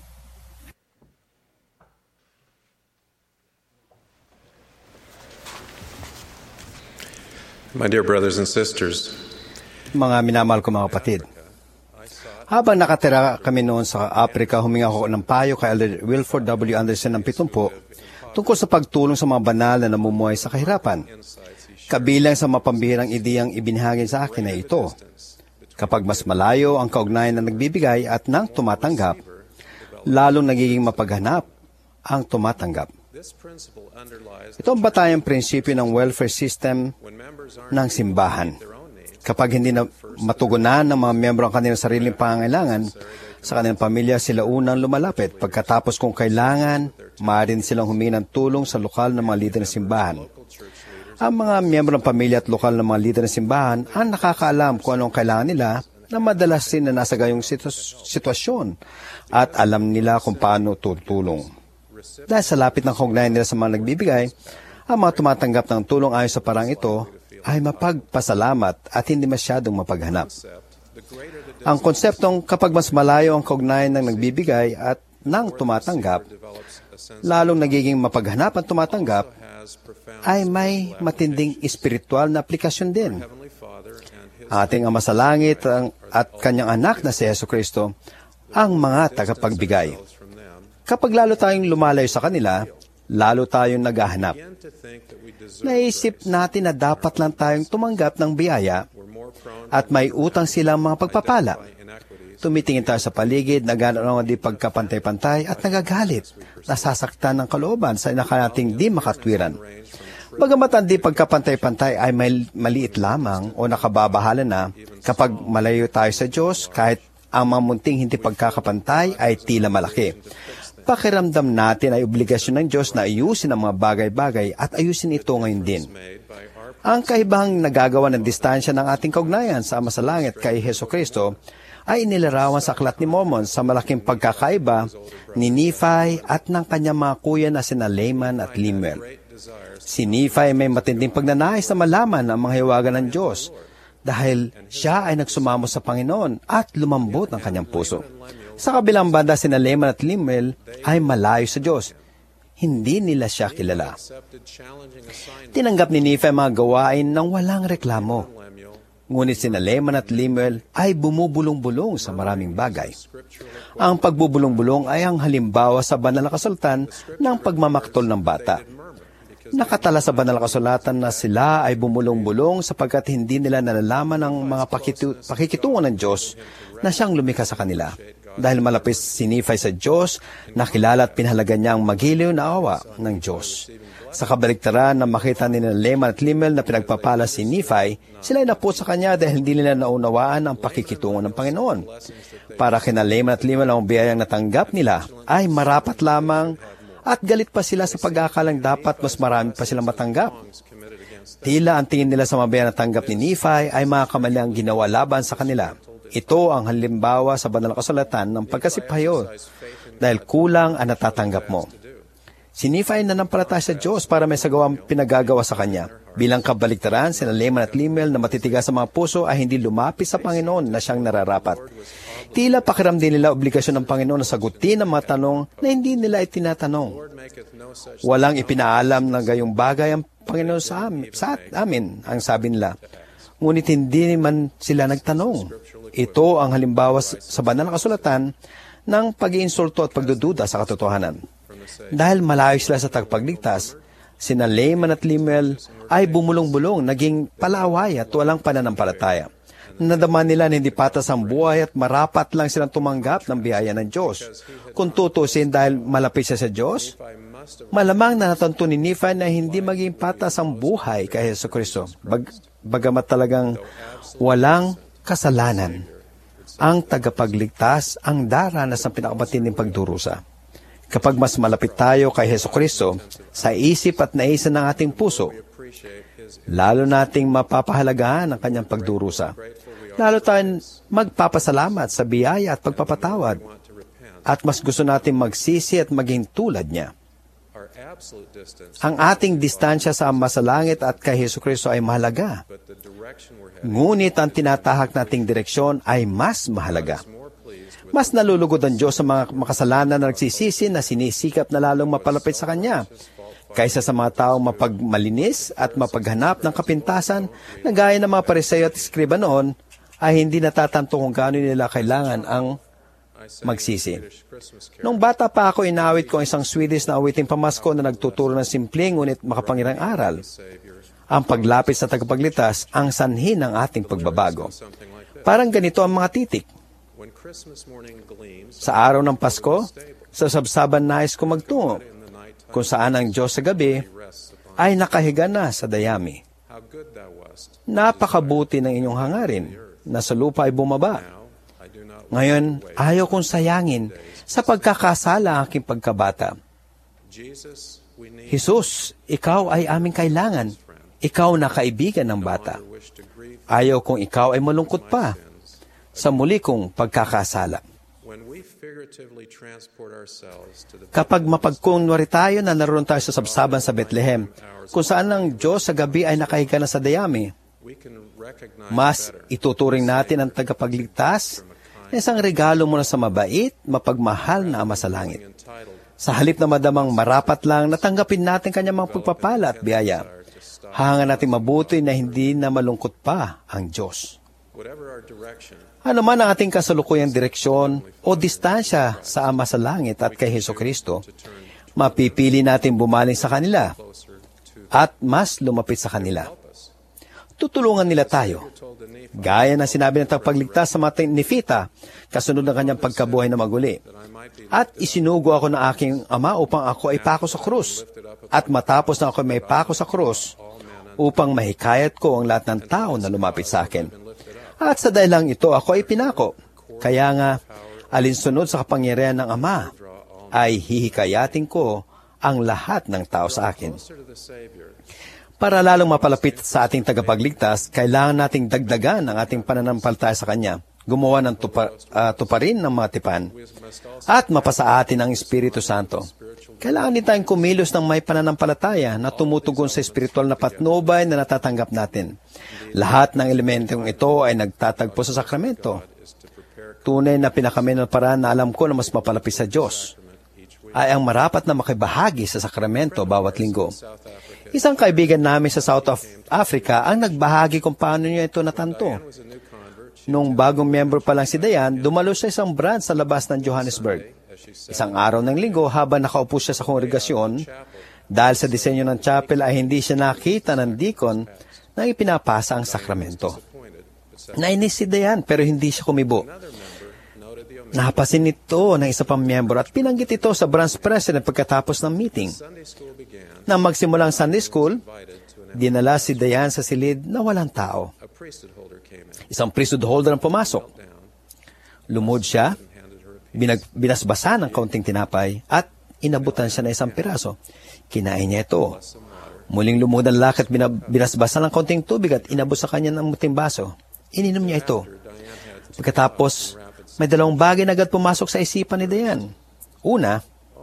My dear brothers and sisters, mga minamahal ko mga kapatid, habang nakatira kami noon sa Africa, huminga ako ng payo kay Elder Wilford W. Anderson ng Pitumpo tungkol sa pagtulong sa mga banal na namumuhay sa kahirapan. Kabilang sa mapambihirang ideyang ibinahagi sa akin ay ito. Kapag mas malayo ang kaugnayan na nagbibigay at nang tumatanggap, lalong nagiging mapaghanap ang tumatanggap. Ito ang batayang prinsipyo ng welfare system ng simbahan. Kapag hindi na matugunan ng mga miyembro ang kanilang sariling pangangailangan, sa kanilang pamilya sila unang lumalapit. Pagkatapos kung kailangan, maaari silang humingi ng tulong sa lokal na mga lider ng simbahan. Ang mga miyembro ng pamilya at lokal na mga lider ng simbahan ang nakakaalam kung anong kailangan nila na madalas din na nasa gayong situ- sitwasyon at alam nila kung paano tutulong. Dahil sa lapit ng kaugnayan nila sa mga nagbibigay, ang mga tumatanggap ng tulong ayon sa parang ito ay mapagpasalamat at hindi masyadong mapaghanap. Ang konseptong kapag mas malayo ang kaugnayan ng nagbibigay at ng tumatanggap, lalong nagiging mapaghanap ang tumatanggap, ay may matinding espiritual na aplikasyon din. Ating Ama sa Langit at Kanyang Anak na si Jesucristo ang mga tagapagbigay. Kapag lalo tayong lumalayo sa kanila, lalo tayong naghahanap. Naisip natin na dapat lang tayong tumanggap ng biyaya at may utang silang mga pagpapala. Tumitingin tayo sa paligid, naganoon di pagkapantay-pantay at nagagalit, nasasaktan ng kalooban sa inakalating di makatwiran. Bagamat ang di pagkapantay-pantay ay may maliit lamang o nakababahala na, kapag malayo tayo sa Diyos, kahit ang mga munting hindi pagkakapantay ay tila malaki. Pakiramdam natin ay obligasyon ng Diyos na ayusin ang mga bagay-bagay at ayusin ito ngayon din. Ang kaibang nagagawa ng distansya ng ating kaugnayan sa Ama sa Langit kay Jesucristo ay inilarawan sa Aklat ni Mormon sa malaking pagkakaiba ni Nephi at ng kanyang mga kuya na sina Laman at Lemuel. Si Nephi may matinding pagnanais na malaman ang mga hiwaga ng Diyos dahil siya ay nagsumamo sa Panginoon at lumambot ang kanyang puso. Sa kabilang banda, sina Laman at Lemuel ay malayo sa Diyos. Hindi nila siya kilala. Tinanggap ni Nephi ang mga gawain ng walang reklamo. Ngunit sina Laman at Lemuel ay bumubulong-bulong sa maraming bagay. Ang pagbubulong-bulong ay ang halimbawa sa banal na kasulatan ng pagmamaktol ng bata. Nakatala sa banal na kasulatan na sila ay bumulong-bulong sapagkat hindi nila nalalaman ang mga pakitu- pakikitungo ng Diyos na siyang lumikha sa kanila. Dahil malapit si Nephi sa Diyos, nakilala at pinahalaga niya ang magiliw na awa ng Diyos. Sa kabaligtaran na makita ni Laman at Lemuel na pinagpapala si Nephi, sila ay naput sa kanya dahil hindi nila naunawaan ang pakikitungo ng Panginoon. Para kina Laman at Lemuel ang biyayang natanggap nila ay marapat lamang at galit pa sila sa pag-aakalang dapat mas marami pa silang matanggap. Tila ang tingin nila sa mabiyang natanggap ni Nephi ay mga kamaliang ginawa laban sa kanila. Ito ang halimbawa sa banal na kasulatan ng pagkasipayo dahil kulang ang natatanggap mo. Si Nephi ay nanampalataya sa Diyos para may sagawang pinagagawa sa kanya. Bilang kabaligtaran, sina Laman at Lemuel na matitigas sa mga puso ay hindi lumapit sa Panginoon na siyang nararapat. Tila pakiramdam nila obligasyon ng Panginoon na sagutin ang mga tanong na hindi nila itinatanong. Walang ipinaalam na gayong bagay ang Panginoon sa amin, sa amin, ang sabi nila. Ngunit hindi man sila nagtanong. Ito ang halimbawa sa banal na kasulatan ng pag-iinsulto at pagdududa sa katotohanan. Dahil malayo sila sa tagapagligtas, sina Laman at Lemuel ay bumulong-bulong, naging palaaway at walang pananampalataya. Nadama nila na hindi patas ang buhay at marapat lang silang tumanggap ng biyaya ng Diyos. Kung tutusin dahil malapit siya sa Diyos, malamang na natanto ni Nephi na hindi maging patas ang buhay kay Jesucristo. Bag, bagamat talagang walang kasalanan, ang tagapagligtas ang daranas ng pinakamatinding pagdurusa. Kapag mas malapit tayo kay Jesucristo sa isip at naisan ng ating puso, lalo nating mapapahalagahan ang kanyang pagdurusa. Lalo tayong magpapasalamat sa biyaya at pagpapatawad at mas gusto natin magsisi at maging tulad niya. Ang ating distansya sa Ama sa Langit at kay Jesucristo ay mahalaga. Ngunit ang tinatahak nating direksyon ay mas mahalaga. Mas nalulugod ang Diyos sa mga makasalanan na nagsisisi na sinisikap na lalong mapalapit sa Kanya, kaysa sa mga taong mapagmalinis at mapaghanap ng kapintasan na gaya ng mga Pariseo at Eskriba noon ay hindi natatanto kung gaano nila kailangan ang magsisi. Nung bata pa ako, inawit ko isang Swedish na awiting pamasko na nagtuturo ng simpleng ngunit makapangirang aral. Ang paglapit sa tagapagligtas ang sanhi ng ating pagbabago. Parang ganito ang mga titik. Sa araw ng Pasko, sa sabsaban nais ko magtungo. kung saan ang Diyos sa gabi ay nakahiga na sa dayami. Napakabuti ng inyong hangarin na sa lupa ay bumaba. Ngayon, ayaw kong sayangin sa pagkakasala ang aking pagkabata. Jesus, ikaw ay aming kailangan. Ikaw na kaibigan ng bata. Ayaw kong ikaw ay malungkot pa sa muli kong pagkakasala. Kapag mapagkunwari tayo na naroon tayo sa sabsaban sa Bethlehem, kung saan ang Diyos sa gabi ay nakahiga na sa dayami, mas ituturing natin ang tagapagligtas na isang regalo mula sa mabait, mapagmahal na Ama sa langit. Sa halip na madamang marapat lang, natanggapin natin kanyang mga pagpapala at biyaya. Hanga natin mabuti na hindi na malungkot pa ang Diyos. Ano man ang ating kasalukuyang direksyon o distansya sa Ama sa langit at kay Hesukristo, mapipili natin bumaling sa kanila at mas lumapit sa kanila. Tutulungan nila tayo. Gaya ng sinabi ng tagapagligtas sa mga Nefita, kasunod ng kanyang pagkabuhay na maguli. At isinugo ako ng aking ama upang ako ay pako sa krus. At matapos na ako may pako sa krus, upang mahikayat ko ang lahat ng tao na lumapit sa akin. At sa dahilang ito, ako ay pinako. Kaya nga, alinsunod sa kapangyarihan ng Ama, ay hihikayatin ko ang lahat ng tao sa akin. Para lalong mapalapit sa ating tagapagligtas, kailangan nating dagdagan ang ating pananampalataya sa Kanya, gumawa ng tupa, uh, tuparin ng mga tipan, at mapasa atin ang Espiritu Santo. Kailangan din tayong kumilos ng may pananampalataya na tumutugon sa espiritual na patnubay na natatanggap natin. Lahat ng elementong ito ay nagtatagpo sa sakramento. Tunay na pinakaminal paraan na alam ko na mas mapalapit sa Diyos ay ang marapat na makibahagi sa sakramento bawat linggo. Isang kaibigan namin sa South of Africa ang nagbahagi kung paano niya ito natanto. Nung bagong member pa lang si Dayan, dumalo sa isang branch sa labas ng Johannesburg. Isang araw ng linggo, habang nakaupo siya sa kongregasyon, dahil sa disenyo ng chapel ay hindi siya nakita ng deacon na ipinapasa ang sakramento. Nainis si Dayan pero hindi siya kumibo. Napasin ito ng isa pang miyembro at pinanggit ito sa branch president pagkatapos ng meeting. Nang magsimulang Sunday School, dinala si Dayan sa silid na walang tao. Isang priesthood holder ang pumasok. Lumod siya, binag, binasbasan ng kaunting tinapay at inabutan siya ng isang piraso. Kinain niya ito. Muling lumod ang laki at binasbasan ng kaunting tubig at inabot sa kanya ng muting baso. Ininom niya ito. Pagkatapos, may dalawang bagay na agad pumasok sa isipan ni Dayan. Una,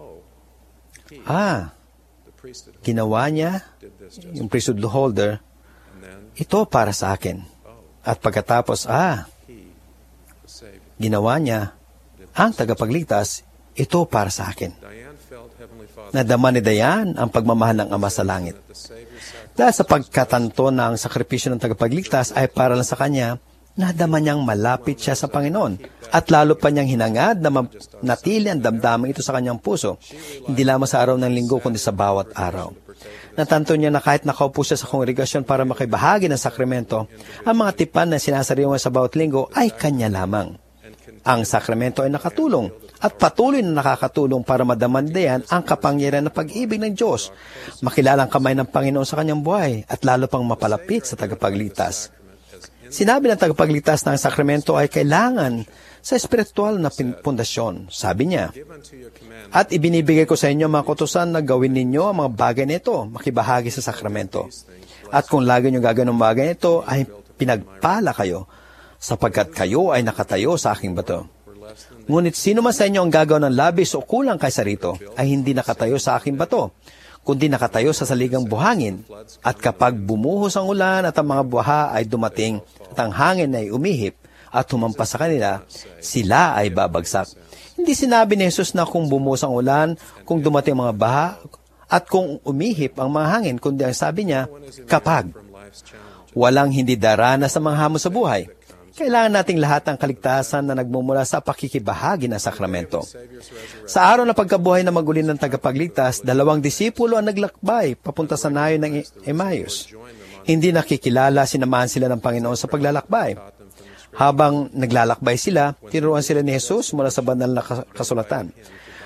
ah, ginawa niya, yung priesthood holder, ito para sa akin. At pagkatapos, ah, ginawa niya, ang tagapagligtas, ito para sa akin. Nadama ni Dayan ang pagmamahal ng Ama sa langit. Dahil sa pagkatanto na ang sakripisyo ng tagapagligtas ay para lang sa kanya, nadama niyang malapit siya sa Panginoon at lalo pa niyang hinangad na natili ang damdamin ito sa kanyang puso, hindi lamang sa araw ng linggo kundi sa bawat araw. Natanto niya na kahit nakaupo siya sa kongregasyon para makibahagi ng sakramento, ang mga tipan na sinasariwan sa bawat linggo ay kanya lamang. Ang sakramento ay nakatulong at patuloy na nakakatulong para madamandayan ang kapangyarihan ng pag-ibig ng Diyos, makilalang kamay ng Panginoon sa kanyang buhay at lalo pang mapalapit sa tagapagligtas. Sinabi ng tagapagligtas na ang sakramento ay kailangan sa espiritual na pundasyon. Sabi niya, at ibinibigay ko sa inyo mga kutusan na gawin ninyo ang mga bagay nito, makibahagi sa sakramento. At kung lagi nyo gagawin ang bagay nito, ay pinagpala kayo, sapagkat kayo ay nakatayo sa aking bato. Ngunit sino man sa inyo ang gagawa ng labis o kulang kaysa rito, ay hindi nakatayo sa aking bato, kundi nakatayo sa saligang buhangin. At kapag bumuhos ang ulan at ang mga buha ay dumating at ang hangin ay umihip at humampas sa kanila, sila ay babagsak. Hindi sinabi ni Jesus na kung bumuhos ang ulan, kung dumating ang mga baha, at kung umihip ang mga hangin, kundi ang sabi niya, kapag walang hindi darana sa mga hamon sa buhay. Kailangan nating lahat ng kaligtasan na nagmumula sa pakikibahagi ng sakramento. Sa araw na pagkabuhay na maguli ng tagapagligtas, dalawang disipulo ang naglakbay papunta sa nayon ng Emmaus. Hindi nakikilala, sinamahan sila ng Panginoon sa paglalakbay. Habang naglalakbay sila, tinuruan sila ni Jesus mula sa banal na kasulatan.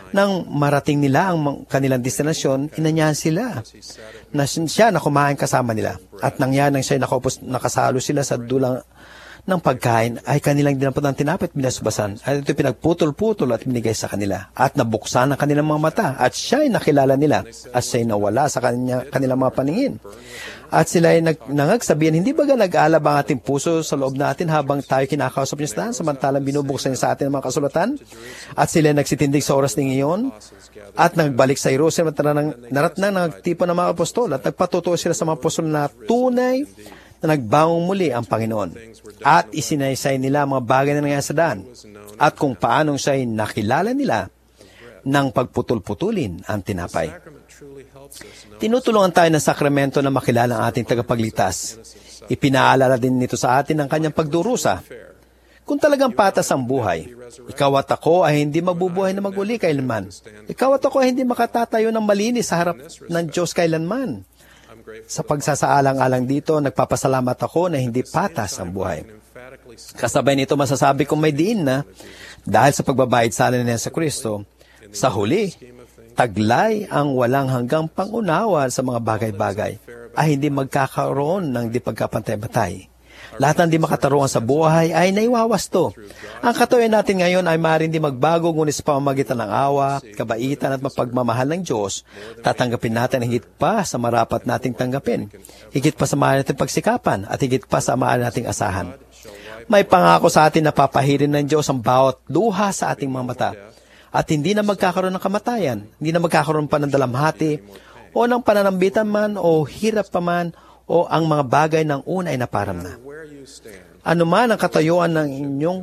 Nang marating nila ang kanilang destinasyon, inanyahan sila na siya na kumain kasama nila. At nangyari nang siya nakapos, nakasalo sila sa dulang ng pagkain, ay kanilang dinampot ng tinapay at binasubasan. At ito pinagputol-putol at binigay sa kanila. At nabuksan ang kanilang mga mata. At siya ay nakilala nila. At siya ay nawala sa kanya, kanilang mga paningin. At sila ay nag, nangagsabihan, hindi ba nag-alab ang ating puso sa loob natin habang tayo kinakausap niya sa tahan, samantalang binubuksan niya sa atin ang mga kasulatan? At sila ay nagsitindig sa oras ng iyon, at nagbalik sa Jerusalem at narat na nagtipon ng mga apostol, at nagpatutuo sila sa mga apostol na tunay na nagbangong muli ang Panginoon. At isinaysay nila ang mga bagay na nangyari sa daan, at kung paanong siya ay nakilala nila ng pagputol-putulin ang tinapay. Tinutulungan tayo ng sakramento na makilala ang ating tagapagligtas. Ipinaalala din nito sa atin ang kanyang pagdurusa. Kung talagang patas ang buhay, ikaw at ako ay hindi magbubuhay na maguli kailanman. Ikaw at ako ay hindi makatatayo ng malinis sa harap ng Diyos kailanman. Sa pagsasaalang-alang dito, nagpapasalamat ako na hindi patas ang buhay. Kasabay nito, masasabi kong may diin na dahil sa pagbabayad sa alan ni Yesu Kristo, sa huli, taglay ang walang hanggang pangunawa sa mga bagay-bagay ay hindi magkakaroon ng di pagkapantay-batay. Lahat ng di makatarungan sa buhay ay naiwawasto. Ang katuyan natin ngayon ay maaaring di magbago, ngunit sa pamamagitan ng awa, kabaitan at mapagmamahal ng Diyos, tatanggapin natin higit pa sa marapat nating tanggapin, higit pa sa maaari nating pagsikapan, at higit pa sa maaari nating asahan. May pangako sa atin na papahirin ng Diyos ang bawat luha sa ating mga mata, at hindi na magkakaroon ng kamatayan, hindi na magkakaroon pa ng dalamhati, o ng pananambitan man, o hirap pa man, o ang mga bagay ng una ay naparam na. Ano man ang katayuan ng inyong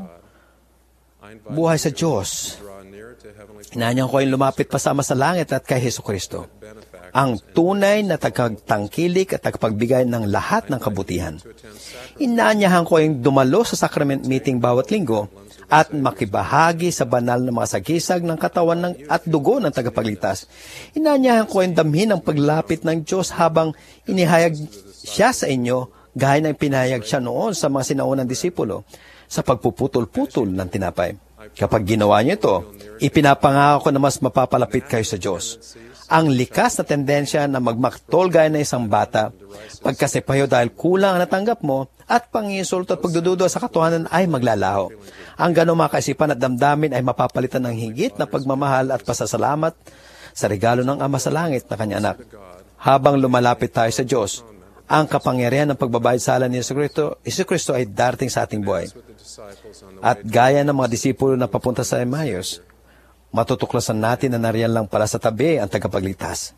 buhay sa Diyos, inanyang ko ay lumapit pasama sa langit at kay Hesus Kristo, ang tunay na tagapagtangkilik at tagapagbigay ng lahat ng kabutihan. Inanyahan ko ay dumalo sa sacrament meeting bawat linggo at makibahagi sa banal na mga sagisag ng katawan ng at dugo ng tagapagligtas. Inanyahan ko ay damhin ang paglapit ng Diyos habang inihayag siya sa inyo, gaya ng pinahayag siya noon sa mga sinaunang disipulo sa pagpuputol-putol ng tinapay. Kapag ginawa niyo ito, ipinapangako ko na mas mapapalapit kayo sa Diyos. Ang likas na tendensya na magmaktol gaya ng isang bata, pagkasipayo dahil kulang ang natanggap mo, at panginsulto at pagdududa sa katotohanan ay maglalaho. Ang ganong mga kaisipan at damdamin ay mapapalitan ng higit na pagmamahal at pasasalamat sa regalo ng Ama sa Langit na kanyang anak. Habang lumalapit tayo sa Diyos, ang kapangyarihan ng pagbabayad sa alan ni Yesu Kristo, Yesu Kristo ay darating sa ating buhay. At gaya ng mga disipulo na papunta sa Emmaus, matutuklasan natin na nariyan lang pala sa tabi ang tagapagligtas.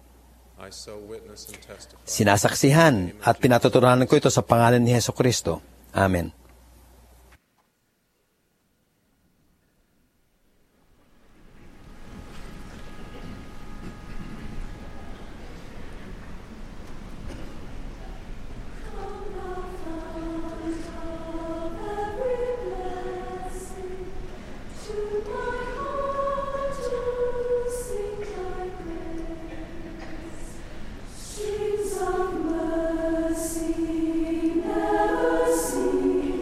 Sinasaksihan at pinatuturuan ko ito sa pangalan ni Yesu Kristo. Amen. Streams of mercy never cease.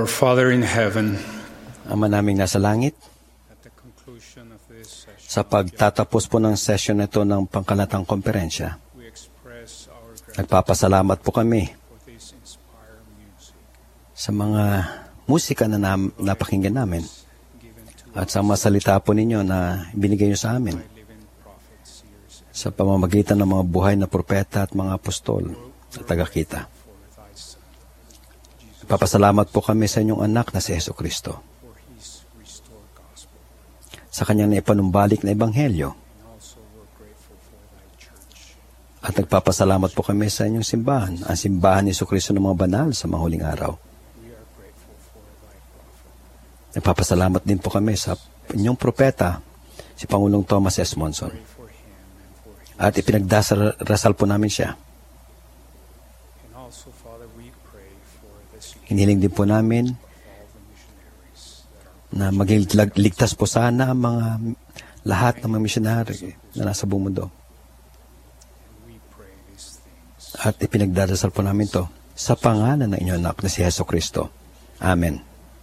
Our Father in heaven, Ama naming nasa langit, sa pagtatapos po ng session ito ng pangkalatang komperensya, nagpapasalamat po kami sa mga musika na nam- napakinggan namin at sa mga salita po ninyo na binigay nyo sa amin sa pamamagitan ng mga buhay na propeta at mga apostol at tagakita. Nagpapasalamat po kami sa inyong anak na si Hesus Kristo, sa kanyang naipanumbalik na ebanghelyo. At nagpapasalamat po kami sa inyong simbahan, ang simbahan ni Hesus Kristo ng mga banal sa mga huling araw. Nagpapasalamat din po kami sa inyong propeta, si Pangulong Thomas S. Monson. At ipinagdasal po namin siya. Hiniling din po namin na maging ligtas po sana ang mga lahat ng mga misyonary na nasa buong mundo. At ipinagdadasal po namin to sa pangalan ng inyong anak na si Hesus Kristo. Amen.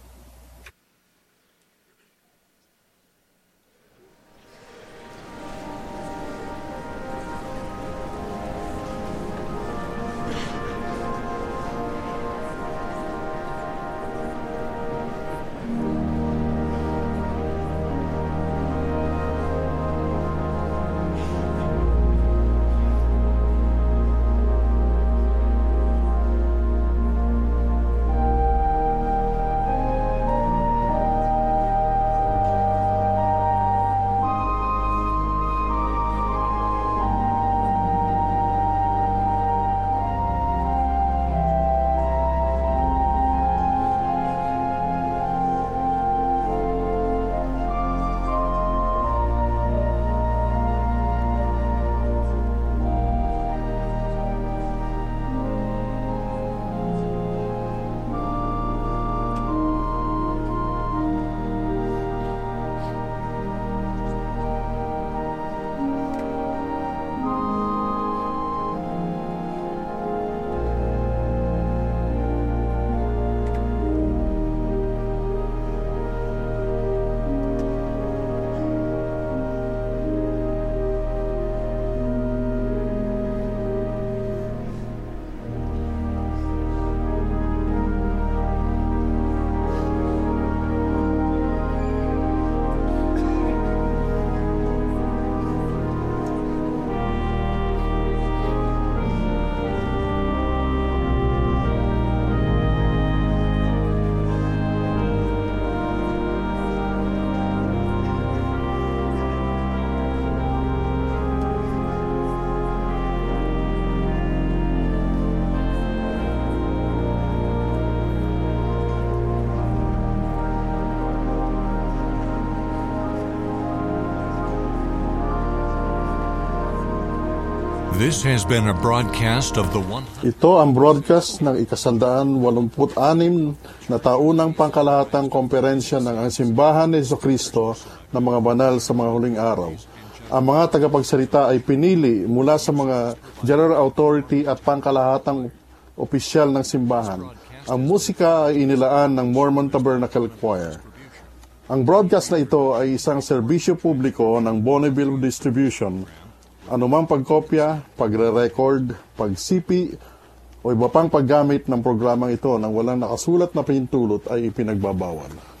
This has been a broadcast of the one. Ito ang broadcast ng ikasandaan walumput anim na taunang pangkalahatang komperensya ng ang simbahan ni Hesus Kristo ng mga banal sa mga huling araw. Ang mga tagapagsalita ay pinili mula sa mga general authority at pangkalahatang opisyal ng simbahan. Ang musika ay inilaan ng Mormon Tabernacle Choir. Ang broadcast na ito ay isang serbisyo publiko ng Bonneville Distribution. Anumang pagkopya, pagre-record, pagsipi, o iba pang paggamit ng programang ito nang walang nakasulat na pahintulot ay ipinagbabawal.